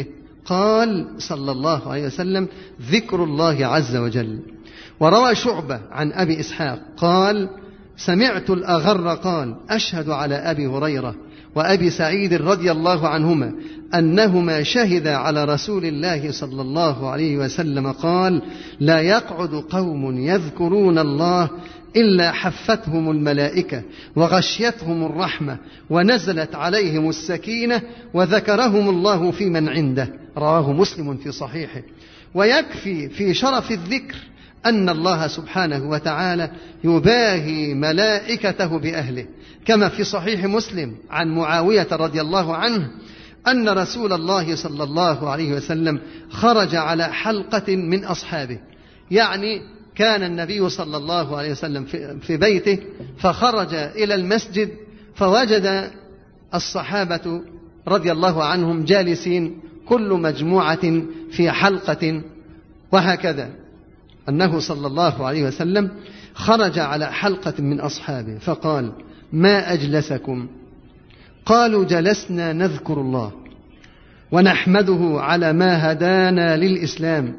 قال صلى الله عليه وسلم: ذكر الله عز وجل. وروى شعبة عن أبي إسحاق قال: سمعت الأغر قال: أشهد على أبي هريرة وأبي سعيد رضي الله عنهما أنهما شهدا على رسول الله صلى الله عليه وسلم قال: لا يقعد قوم يذكرون الله إلا حفتهم الملائكة وغشيتهم الرحمة ونزلت عليهم السكينة وذكرهم الله في من عنده. رواه مسلم في صحيحه. ويكفي في شرف الذكر أن الله سبحانه وتعالى يباهي ملائكته بأهله، كما في صحيح مسلم عن معاوية رضي الله عنه أن رسول الله صلى الله عليه وسلم خرج على حلقة من أصحابه، يعني كان النبي صلى الله عليه وسلم في بيته فخرج إلى المسجد فوجد الصحابة رضي الله عنهم جالسين كل مجموعة في حلقة، وهكذا أنه صلى الله عليه وسلم خرج على حلقة من أصحابه فقال: ما أجلسكم؟ قالوا: جلسنا نذكر الله ونحمده على ما هدانا للإسلام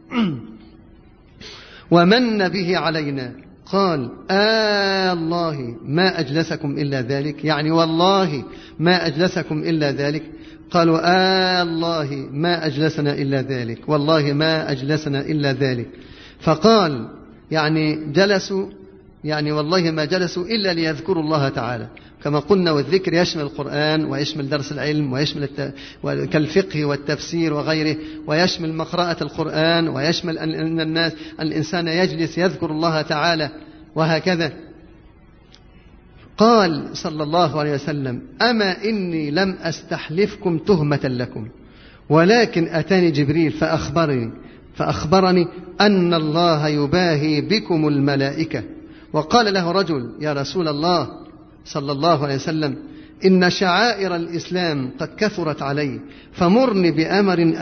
ومن به علينا. قال: الله ما أجلسكم إلا ذلك، يعني والله ما أجلسكم إلا ذلك. قالوا: الله ما أجلسنا إلا ذلك، والله ما أجلسنا إلا ذلك. فقال: يعني جلسوا، يعني والله ما جلسوا إلا ليذكروا الله تعالى، كما قلنا. والذكر يشمل القرآن ويشمل درس العلم ويشمل كالفقه والتفسير وغيره، ويشمل مقراءة القرآن، ويشمل أن الإنسان يجلس يذكر الله تعالى، وهكذا. قال صلى الله عليه وسلم: أما إني لم أستحلفكم تهمة لكم، ولكن أتاني جبريل فأخبرني أن الله يباهي بكم الملائكة. وقال له رجل: يا رسول الله صلى الله عليه وسلم، إن شعائر الإسلام قد كثرت علي، فمرني بأمر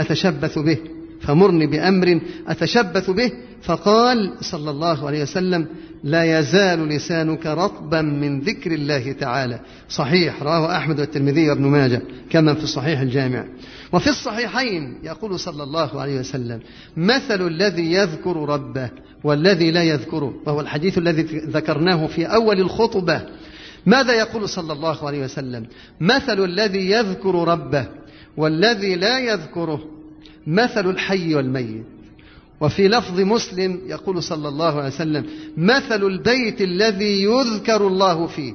أتشبث به. فقال صلى الله عليه وسلم: لا يزال لسانك رطبا من ذكر الله تعالى. صحيح، رواه أحمد والترمذي وابن ماجه كما في الصحيح الجامع. وفي الصحيحين يقول صلى الله عليه وسلم: مثل الذي يذكر ربه والذي لا يذكره، وهو الحديث الذي ذكرناه في أول الخطبة. ماذا يقول صلى الله عليه وسلم؟ مثل الذي يذكر ربه والذي لا يذكره مثل الحي والميت. وفي لفظ مسلم يقول صلى الله عليه وسلم: مثل البيت الذي يذكر الله فيه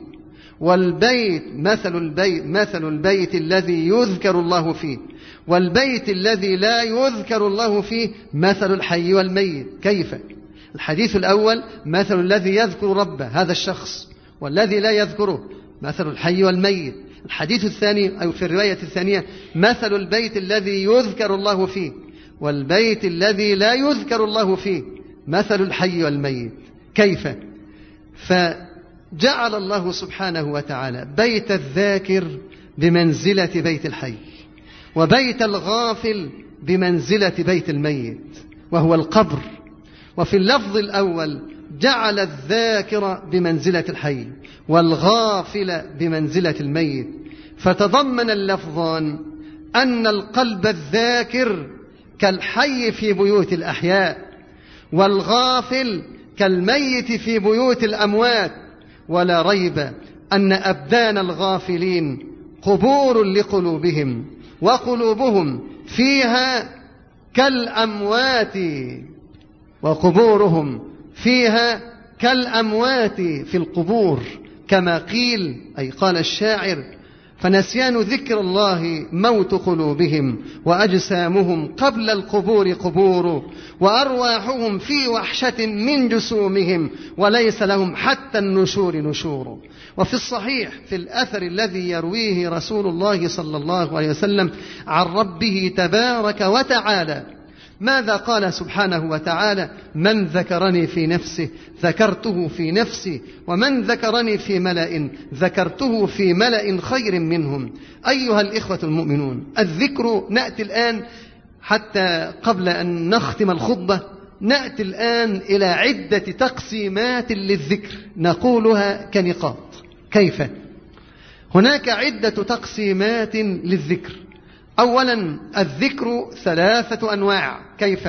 مثل البيت الذي يذكر الله فيه والبيت الذي لا يذكر الله فيه مثل الحي والميت. كيف؟ الحديث الأول مثل الذي يذكر ربه، هذا الشخص، والذي لا يذكره مثل الحي والميت. الحديث الثاني أو في الرواية الثانية مثل البيت الذي يذكر الله فيه والبيت الذي لا يذكر الله فيه مثل الحي والميت. كيف؟ فجعل الله سبحانه وتعالى بيت الذاكر بمنزلة بيت الحي، وبيت الغافل بمنزلة بيت الميت وهو القبر. وفي اللفظ الأول جعل الذاكر بمنزلة الحي والغافل بمنزلة الميت، فتضمن اللفظان أن القلب الذاكر كالحي في بيوت الأحياء، والغافل كالميت في بيوت الأموات. ولا ريب أن أبدان الغافلين قبور لقلوبهم، وقلوبهم فيها كالأموات، وقبورهم فيها كالأموات في القبور، كما قيل، أي قال الشاعر: فنسيان ذكر الله موت قلوبهم، وأجسامهم قبل القبور قبور، وأرواحهم في وحشة من جسومهم، وليس لهم حتى النشور نشور. وفي الصحيح في الأثر الذي يرويه رسول الله صلى الله عليه وسلم عن ربه تبارك وتعالى، ماذا قال سبحانه وتعالى: من ذكرني في نفسه ذكرته في نفسي، ومن ذكرني في ملأ ذكرته في ملأ خير منهم. أيها الإخوة المؤمنون، الذكر، نأتي الآن حتى قبل أن نختم الخطبة، نأتي الآن إلى عدة تقسيمات للذكر نقولها كنقاط. كيف؟ هناك عدة تقسيمات للذكر. أولا الذكر 3 أنواع. كيف؟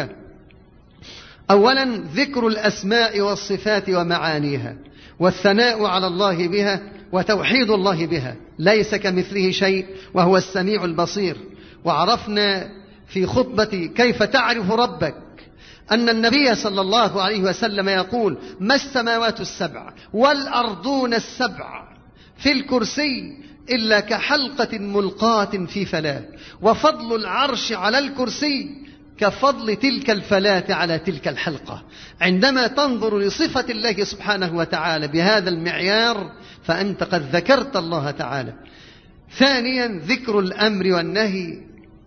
أولا ذكر الأسماء والصفات ومعانيها، والثناء على الله بها، وتوحيد الله بها، ليس كمثله شيء وهو السميع البصير. وعرفنا في خطبة كيف تعرف ربك أن النبي صلى الله عليه وسلم يقول: ما السماوات السبع والأرضون السبع في الكرسي إلا كحلقة ملقاة في فلاة، وفضل العرش على الكرسي كفضل تلك الفلاة على تلك الحلقة. عندما تنظر لصفة الله سبحانه وتعالى بهذا المعيار فأنت قد ذكرت الله تعالى. ثانيا ذكر الأمر والنهي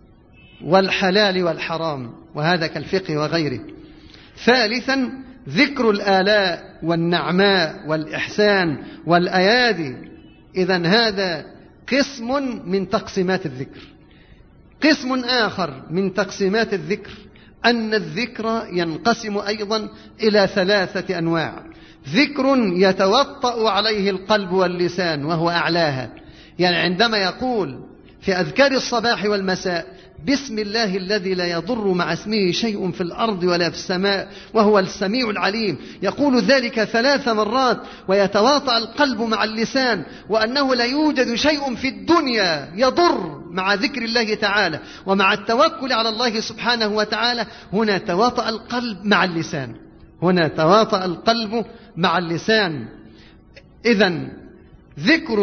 والحلال والحرام، وهذا كالفقه وغيره. ثالثا ذكر الآلاء والنعماء والإحسان والأيادي. إذن هذا قسم من تقسيمات الذكر. قسم آخر من تقسيمات الذكر أن الذكر ينقسم أيضا إلى 3 أنواع. ذكر يتوطأ عليه القلب واللسان وهو أعلاها، يعني عندما يقول في أذكار الصباح والمساء: بسم الله الذي لا يضر مع اسمه شيء في الأرض ولا في السماء وهو السميع العليم، يقول ذلك 3 مرات ويتواطأ القلب مع اللسان، وأنه لا يوجد شيء في الدنيا يضر مع ذكر الله تعالى ومع التوكل على الله سبحانه وتعالى. هنا تواطأ القلب مع اللسان، هنا تواطأ القلب مع اللسان. إذن ذكر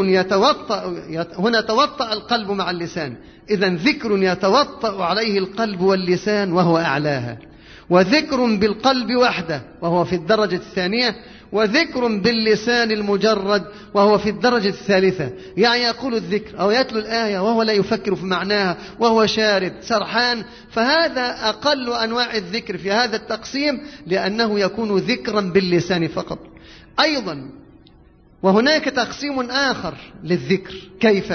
هنا توطأ القلب مع اللسان. إذن ذكر يتوطأ عليه القلب واللسان وهو أعلاها، وذكر بالقلب وحده وهو في الدرجة الثانية، وذكر باللسان المجرد وهو في الدرجة الثالثة. يعني يقول الذكر أو يتلو الآية وهو لا يفكر في معناها وهو شارد سرحان، فهذا أقل أنواع الذكر في هذا التقسيم، لأنه يكون ذكرا باللسان فقط. أيضا وهناك تقسيم آخر للذكر. كيف؟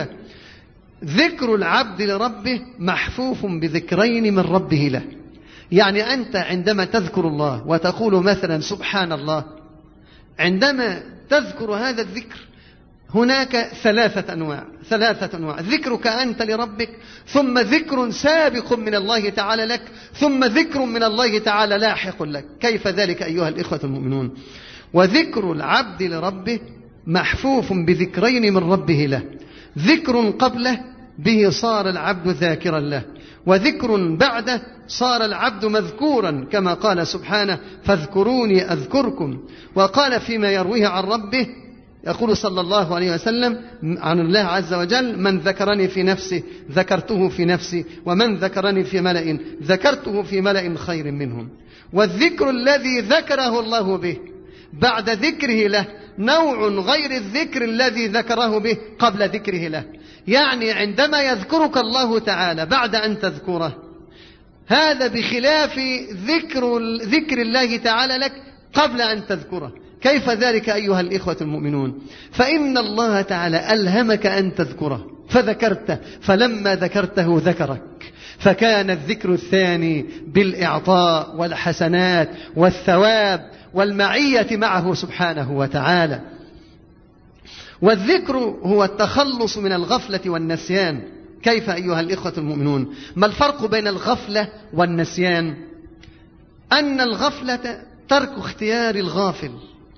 ذكر العبد لربه محفوف بذكرين من ربه له. يعني أنت عندما تذكر الله وتقول مثلا سبحان الله، عندما تذكر هذا الذكر هناك 3 أنواع. ذكرك أنت لربك، ثم ذكر سابق من الله تعالى لك، ثم ذكر من الله تعالى لاحق لك. كيف ذلك أيها الإخوة المؤمنون؟ وذكر العبد لربه محفوف بذكرين من ربه له: ذكر قبله به صار العبد ذاكرا له، وذكر بعده صار العبد مذكورا، كما قال سبحانه: فاذكروني أذكركم. وقال فيما يرويه عن ربه يقول صلى الله عليه وسلم عن الله عز وجل: من ذكرني في نفسه ذكرته في نفسي، ومن ذكرني في ملأ ذكرته في ملأ خير منهم. والذكر الذي ذكره الله به بعد ذكره له نوع غير الذكر الذي ذكره به قبل ذكره له. يعني عندما يذكرك الله تعالى بعد أن تذكره، هذا بخلاف ذكر الله تعالى لك قبل أن تذكره. كيف ذلك أيها الإخوة المؤمنون؟ فإن الله تعالى ألهمك أن تذكره فذكرته، فلما ذكرته ذكرك، فكان الذكر الثاني بالإعطاء والحسنات والثواب والمعية معه سبحانه وتعالى. والذكر هو التخلص من الغفلة والنسيان. كيف أيها الإخوة المؤمنون؟ ما الفرق بين الغفلة والنسيان؟ أن الغفلة ترك اختيار الغافل،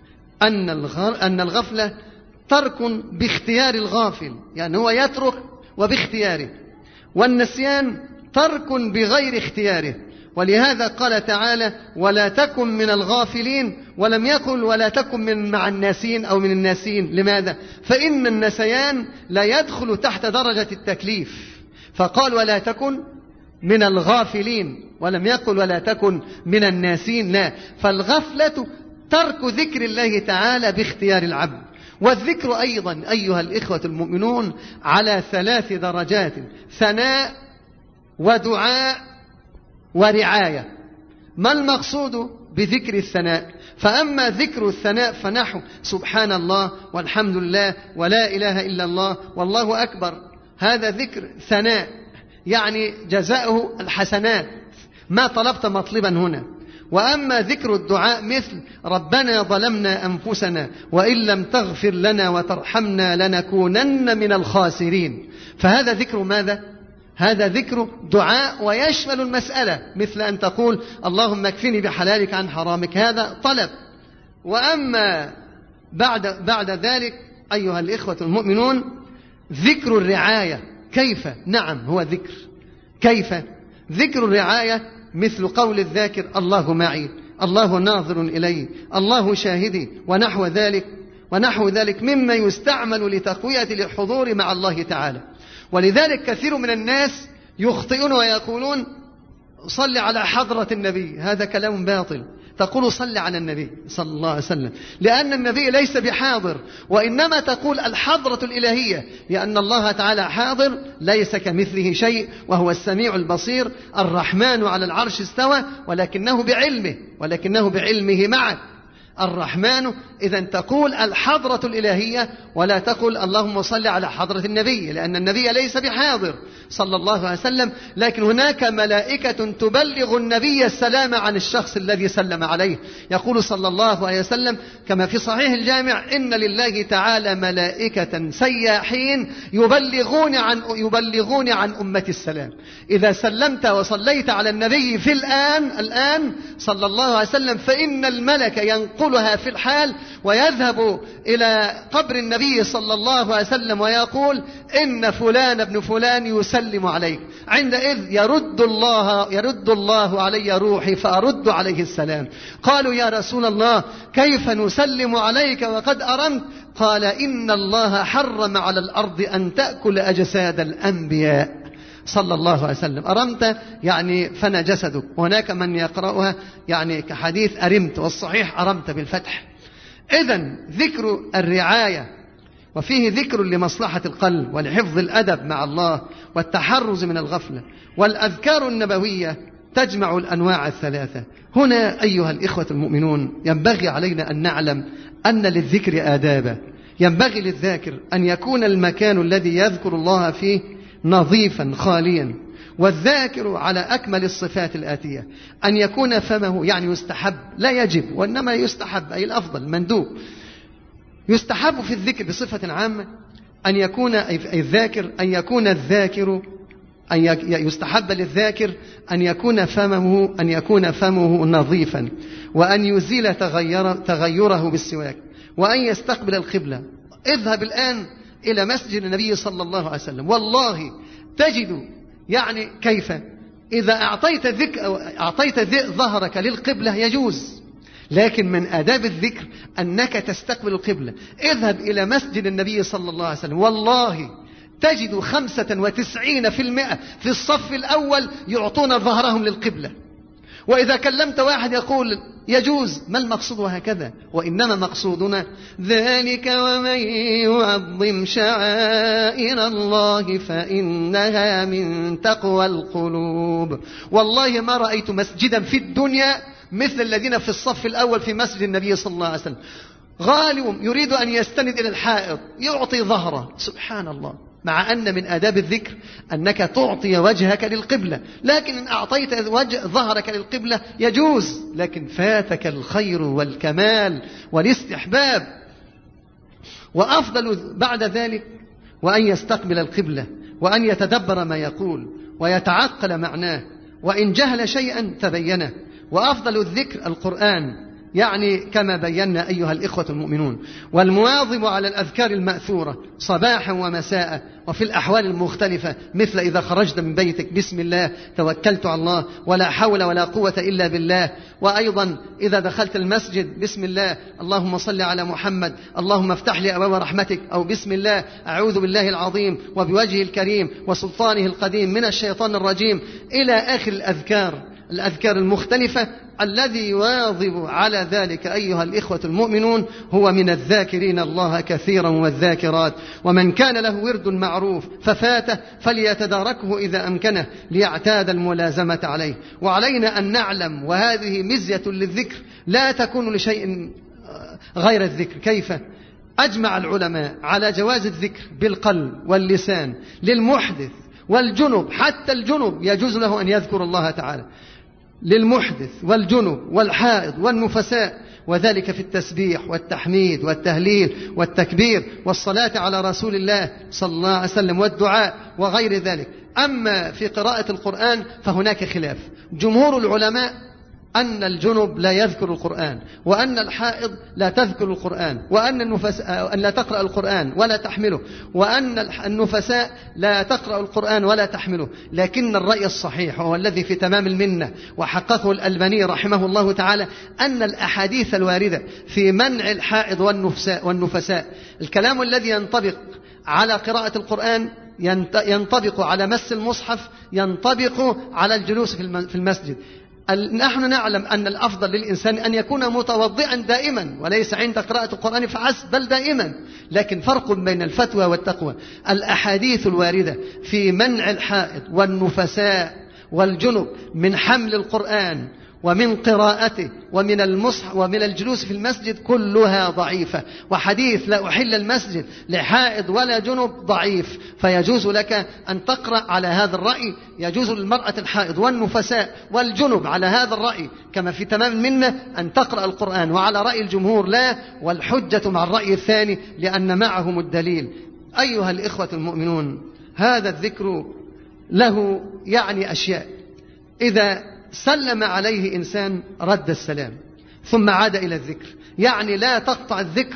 أن الغفلة ترك باختيار الغافل، يعني هو يترك وباختياره، والنسيان ترك بغير اختياره. ولهذا قال تعالى: ولا تكن من الغافلين، ولم يقل ولا تكن مع الناسين أو من الناسين. لماذا؟ فإن النسيان لا يدخل تحت درجة التكليف، فقال ولا تكن من الغافلين، ولم يقل ولا تكن من الناسين. لا، فالغفلة ترك ذكر الله تعالى باختيار العبد. والذكر أيضا أيها الإخوة المؤمنون على 3 درجات: ثناء ودعاء ورعاية. ما المقصود بذكر الثناء؟ فأما ذكر الثناء فنحو سبحان الله والحمد لله ولا إله إلا الله والله أكبر، هذا ذكر ثناء، يعني جزاؤه الحسنات، ما طلبت مطلبا هنا. وأما ذكر الدعاء مثل ربنا ظلمنا أنفسنا وإن لم تغفر لنا وترحمنا لنكونن من الخاسرين، فهذا ذكر ماذا؟ هذا ذكر دعاء ويشمل المسألة، مثل أن تقول اللهم اكفني بحلالك عن حرامك، هذا طلب. وأما بعد ذلك أيها الإخوة المؤمنون ذكر الرعاية، كيف؟ نعم هو ذكر. كيف؟ ذكر الرعاية مثل قول الذاكر الله معي، الله ناظر إلي، الله شاهدي، ونحو ذلك مما يستعمل لتقوية الحضور مع الله تعالى. ولذلك كثير من الناس يخطئون ويقولون صل على حضرة النبي، هذا كلام باطل. تقول صل على النبي صلى الله عليه وسلم، لأن النبي ليس بحاضر، وإنما تقول الحضرة الإلهية، لأن الله تعالى حاضر ليس كمثله شيء وهو السميع البصير. الرحمن على العرش استوى ولكنه بعلمه معه الرحمن. إذا تقول الحضرة الإلهية ولا تقل اللهم صل على حضرة النبي، لأن النبي ليس بحاضر صلى الله عليه وسلم، لكن هناك ملائكة تبلغ النبي السلام عن الشخص الذي سلم عليه. يقول صلى الله عليه وسلم كما في صحيح الجامع إن لله تعالى ملائكة سياحين يبلغون عن أمة السلام. إذا سلمت وصليت على النبي في الآن صلى الله عليه وسلم، فإن الملك ينقلها في الحال ويذهب إلى قبر النبي صلى الله عليه وسلم ويقول إن فلان ابن فلان يسلم عليك. عندئذ يرد الله علي روحي فأرد عليه السلام. قالوا يا رسول الله كيف نسلم عليك وقد أرمت؟ قال إن الله حرم على الأرض أن تأكل أجساد الأنبياء صلى الله عليه وسلم. أرمت يعني فنى جسدك، وهناك من يقرأها يعني كحديث أرمت، والصحيح أرمت بالفتح. إذن ذكر الرعاية وفيه ذكر لمصلحة القلب ولحفظ الأدب مع الله والتحرز من الغفلة. والأذكار النبوية تجمع الأنواع الثلاثة. هنا أيها الإخوة المؤمنون ينبغي علينا أن نعلم أن للذكر آدابا. ينبغي للذاكر أن يكون المكان الذي يذكر الله فيه نظيفا خاليا، والذاكر على أكمل الصفات الآتية: أن يكون فمه، يعني يستحب لا يجب وإنما يستحب أي الأفضل مندوب، يستحب في الذكر بصفة عامة أن يكون الذاكر يستحب للذاكر أن يكون فمه نظيفا، وأن يزيل تغيره بالسواك، وأن يستقبل القبلة. اذهب الآن إلى مسجد النبي صلى الله عليه وسلم، والله تجد يعني كيف إذا أعطيت ظهرك للقبلة يجوز، لكن من آداب الذكر أنك تستقبل القبلة. اذهب إلى مسجد النبي صلى الله عليه وسلم، والله تجد 95% في الصف الأول يعطون ظهرهم للقبلة. وإذا كلمت واحد يقول يجوز، ما المقصود هكذا؟ وإنما مقصودنا ذلك ومن يعظم شعائر الله فإنها من تقوى القلوب. والله ما رأيت مسجدا في الدنيا مثل الذين في الصف الأول في مسجد النبي صلى الله عليه وسلم. غالب يريد أن يستند إلى الحائط يعطي ظهره، سبحان الله، مع أن من آداب الذكر أنك تعطي وجهك للقبلة، لكن إن أعطيت ظهرك للقبلة يجوز، لكن فاتك الخير والكمال والاستحباب. وأفضل بعد ذلك وأن يستقبل القبلة، وأن يتدبر ما يقول ويتعقل معناه، وإن جهل شيئا تبينه. وأفضل الذكر القرآن، يعني كما بينا أيها الإخوة المؤمنون. والمواظب على الأذكار المأثورة صباحا ومساء وفي الأحوال المختلفة، مثل إذا خرجت من بيتك بسم الله توكلت على الله ولا حول ولا قوة إلا بالله. وأيضا إذا دخلت المسجد بسم الله اللهم صل على محمد، اللهم افتح لي أبواب رحمتك، أو بسم الله أعوذ بالله العظيم وبوجهه الكريم وسلطانه القديم من الشيطان الرجيم، إلى آخر الأذكار المختلفة. الذي يواظب على ذلك أيها الإخوة المؤمنون هو من الذاكرين الله كثيرا والذاكرات. ومن كان له ورد معروف ففاته فليتداركه إذا أمكنه ليعتاد الملازمة عليه. وعلينا أن نعلم، وهذه مزية للذكر لا تكون لشيء غير الذكر. كيف؟ أجمع العلماء على جواز الذكر بالقلب واللسان للمحدث والجنب، حتى الجنب يجوز له أن يذكر الله تعالى، للمحدث والجنب والحائض والنفساء، وذلك في التسبيح والتحميد والتهليل والتكبير والصلاة على رسول الله صلى الله عليه وسلم والدعاء وغير ذلك. أما في قراءة القرآن فهناك خلاف. جمهور العلماء أن الجنب لا يذكر القرآن، وأن الحائض لا تذكر القرآن، وأن النفساء لا تقرأ القرآن ولا تحمله، وأن النفساء لا تقرأ القرآن ولا تحمله. لكن الرأي الصحيح وهو الذي في تمام المنة وحققه الألباني رحمه الله تعالى أن الأحاديث الواردة في منع الحائض والنفساء الكلام الذي ينطبق على قراءة القرآن ينطبق على مس المصحف، ينطبق على الجلوس في المسجد. نحن نعلم أن الأفضل للإنسان أن يكون متوضئا دائما وليس عند قراءة القرآن فحسب، بل دائما. لكن فرق بين الفتوى والتقوى. الأحاديث الواردة في منع الحائض والنفساء والجنب من حمل القرآن ومن قراءته ومن المصحف ومن الجلوس في المسجد كلها ضعيفة. وحديث لا أحل المسجد لحائض ولا جنب ضعيف. فيجوز لك أن تقرأ على هذا الرأي، يجوز للمرأة الحائض والنفساء والجنب على هذا الرأي كما في تمام المنة أن تقرأ القرآن، وعلى رأي الجمهور لا، والحجة مع الرأي الثاني لأن معهم الدليل. أيها الإخوة المؤمنون، هذا الذكر له يعني أشياء. إذا سلم عليه إنسان رد السلام ثم عاد إلى الذكر، يعني لا تقطع الذكر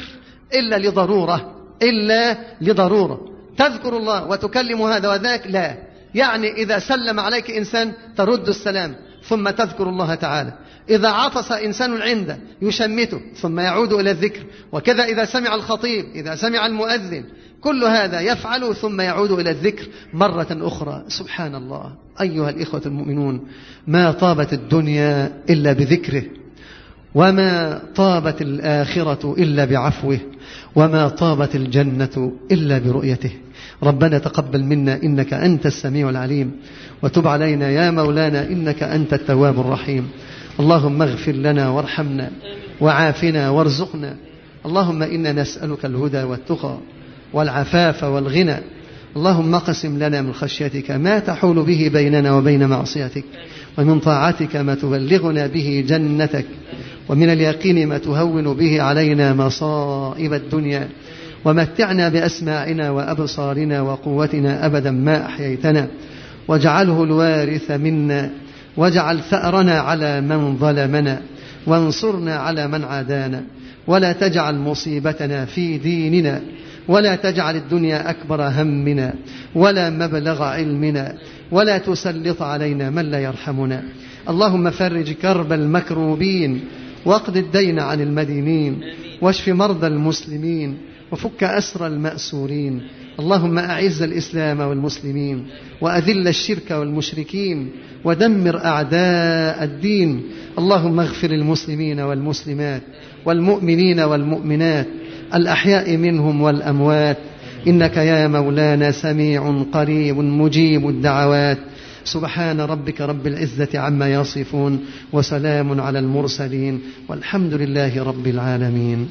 إلا لضرورة تذكر الله وتكلم هذا وذاك، لا. يعني إذا سلم عليك إنسان ترد السلام ثم تذكر الله تعالى. إذا عطس إنسان عنده يشمته ثم يعود إلى الذكر. وكذا إذا سمع الخطيب، إذا سمع المؤذن، كل هذا يفعل ثم يعود إلى الذكر مرة أخرى. سبحان الله. أيها الإخوة المؤمنون، ما طابت الدنيا إلا بذكره، وما طابت الآخرة إلا بعفوه، وما طابت الجنة إلا برؤيته. ربنا تقبل منا إنك أنت السميع العليم، وتب علينا يا مولانا إنك أنت التواب الرحيم. اللهم اغفر لنا وارحمنا وعافنا وارزقنا. اللهم إنا نسألك الهدى والتقى والعفاف والغنى. اللهم اقسم لنا من خشيتك ما تحول به بيننا وبين معصيتك، ومن طاعتك ما تبلغنا به جنتك، ومن اليقين ما تهون به علينا مصائب الدنيا، ومتعنا بأسماعنا وأبصارنا وقوتنا أبدا ما أحييتنا، واجعله الوارث منا، واجعل ثأرنا على من ظلمنا، وانصرنا على من عادانا، ولا تجعل مصيبتنا في ديننا، ولا تجعل الدنيا أكبر همنا ولا مبلغ علمنا، ولا تسلط علينا من لا يرحمنا. اللهم فرج كرب المكروبين، واقض الدين عن المدينين، واشف مرضى المسلمين، وفك أسر المأسورين. اللهم أعز الإسلام والمسلمين، وأذل الشرك والمشركين، ودمر أعداء الدين. اللهم اغفر المسلمين والمسلمات والمؤمنين والمؤمنات الأحياء منهم والأموات، إنك يا مولانا سميع قريب مجيب الدعوات. سبحان ربك رب العزة عما يصفون، وسلام على المرسلين، والحمد لله رب العالمين.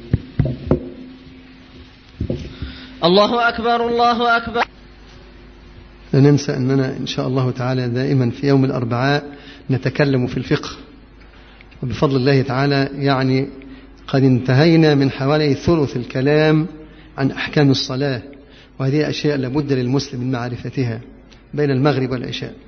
الله أكبر الله أكبر. لا ننسى أننا إن شاء الله تعالى دائما في يوم الأربعاء نتكلم في الفقه، وبفضل الله تعالى يعني قد انتهينا من حوالي ثلث الكلام عن أحكام الصلاة، وهذه أشياء لابد للمسلم من معرفتها بين المغرب والعشاء.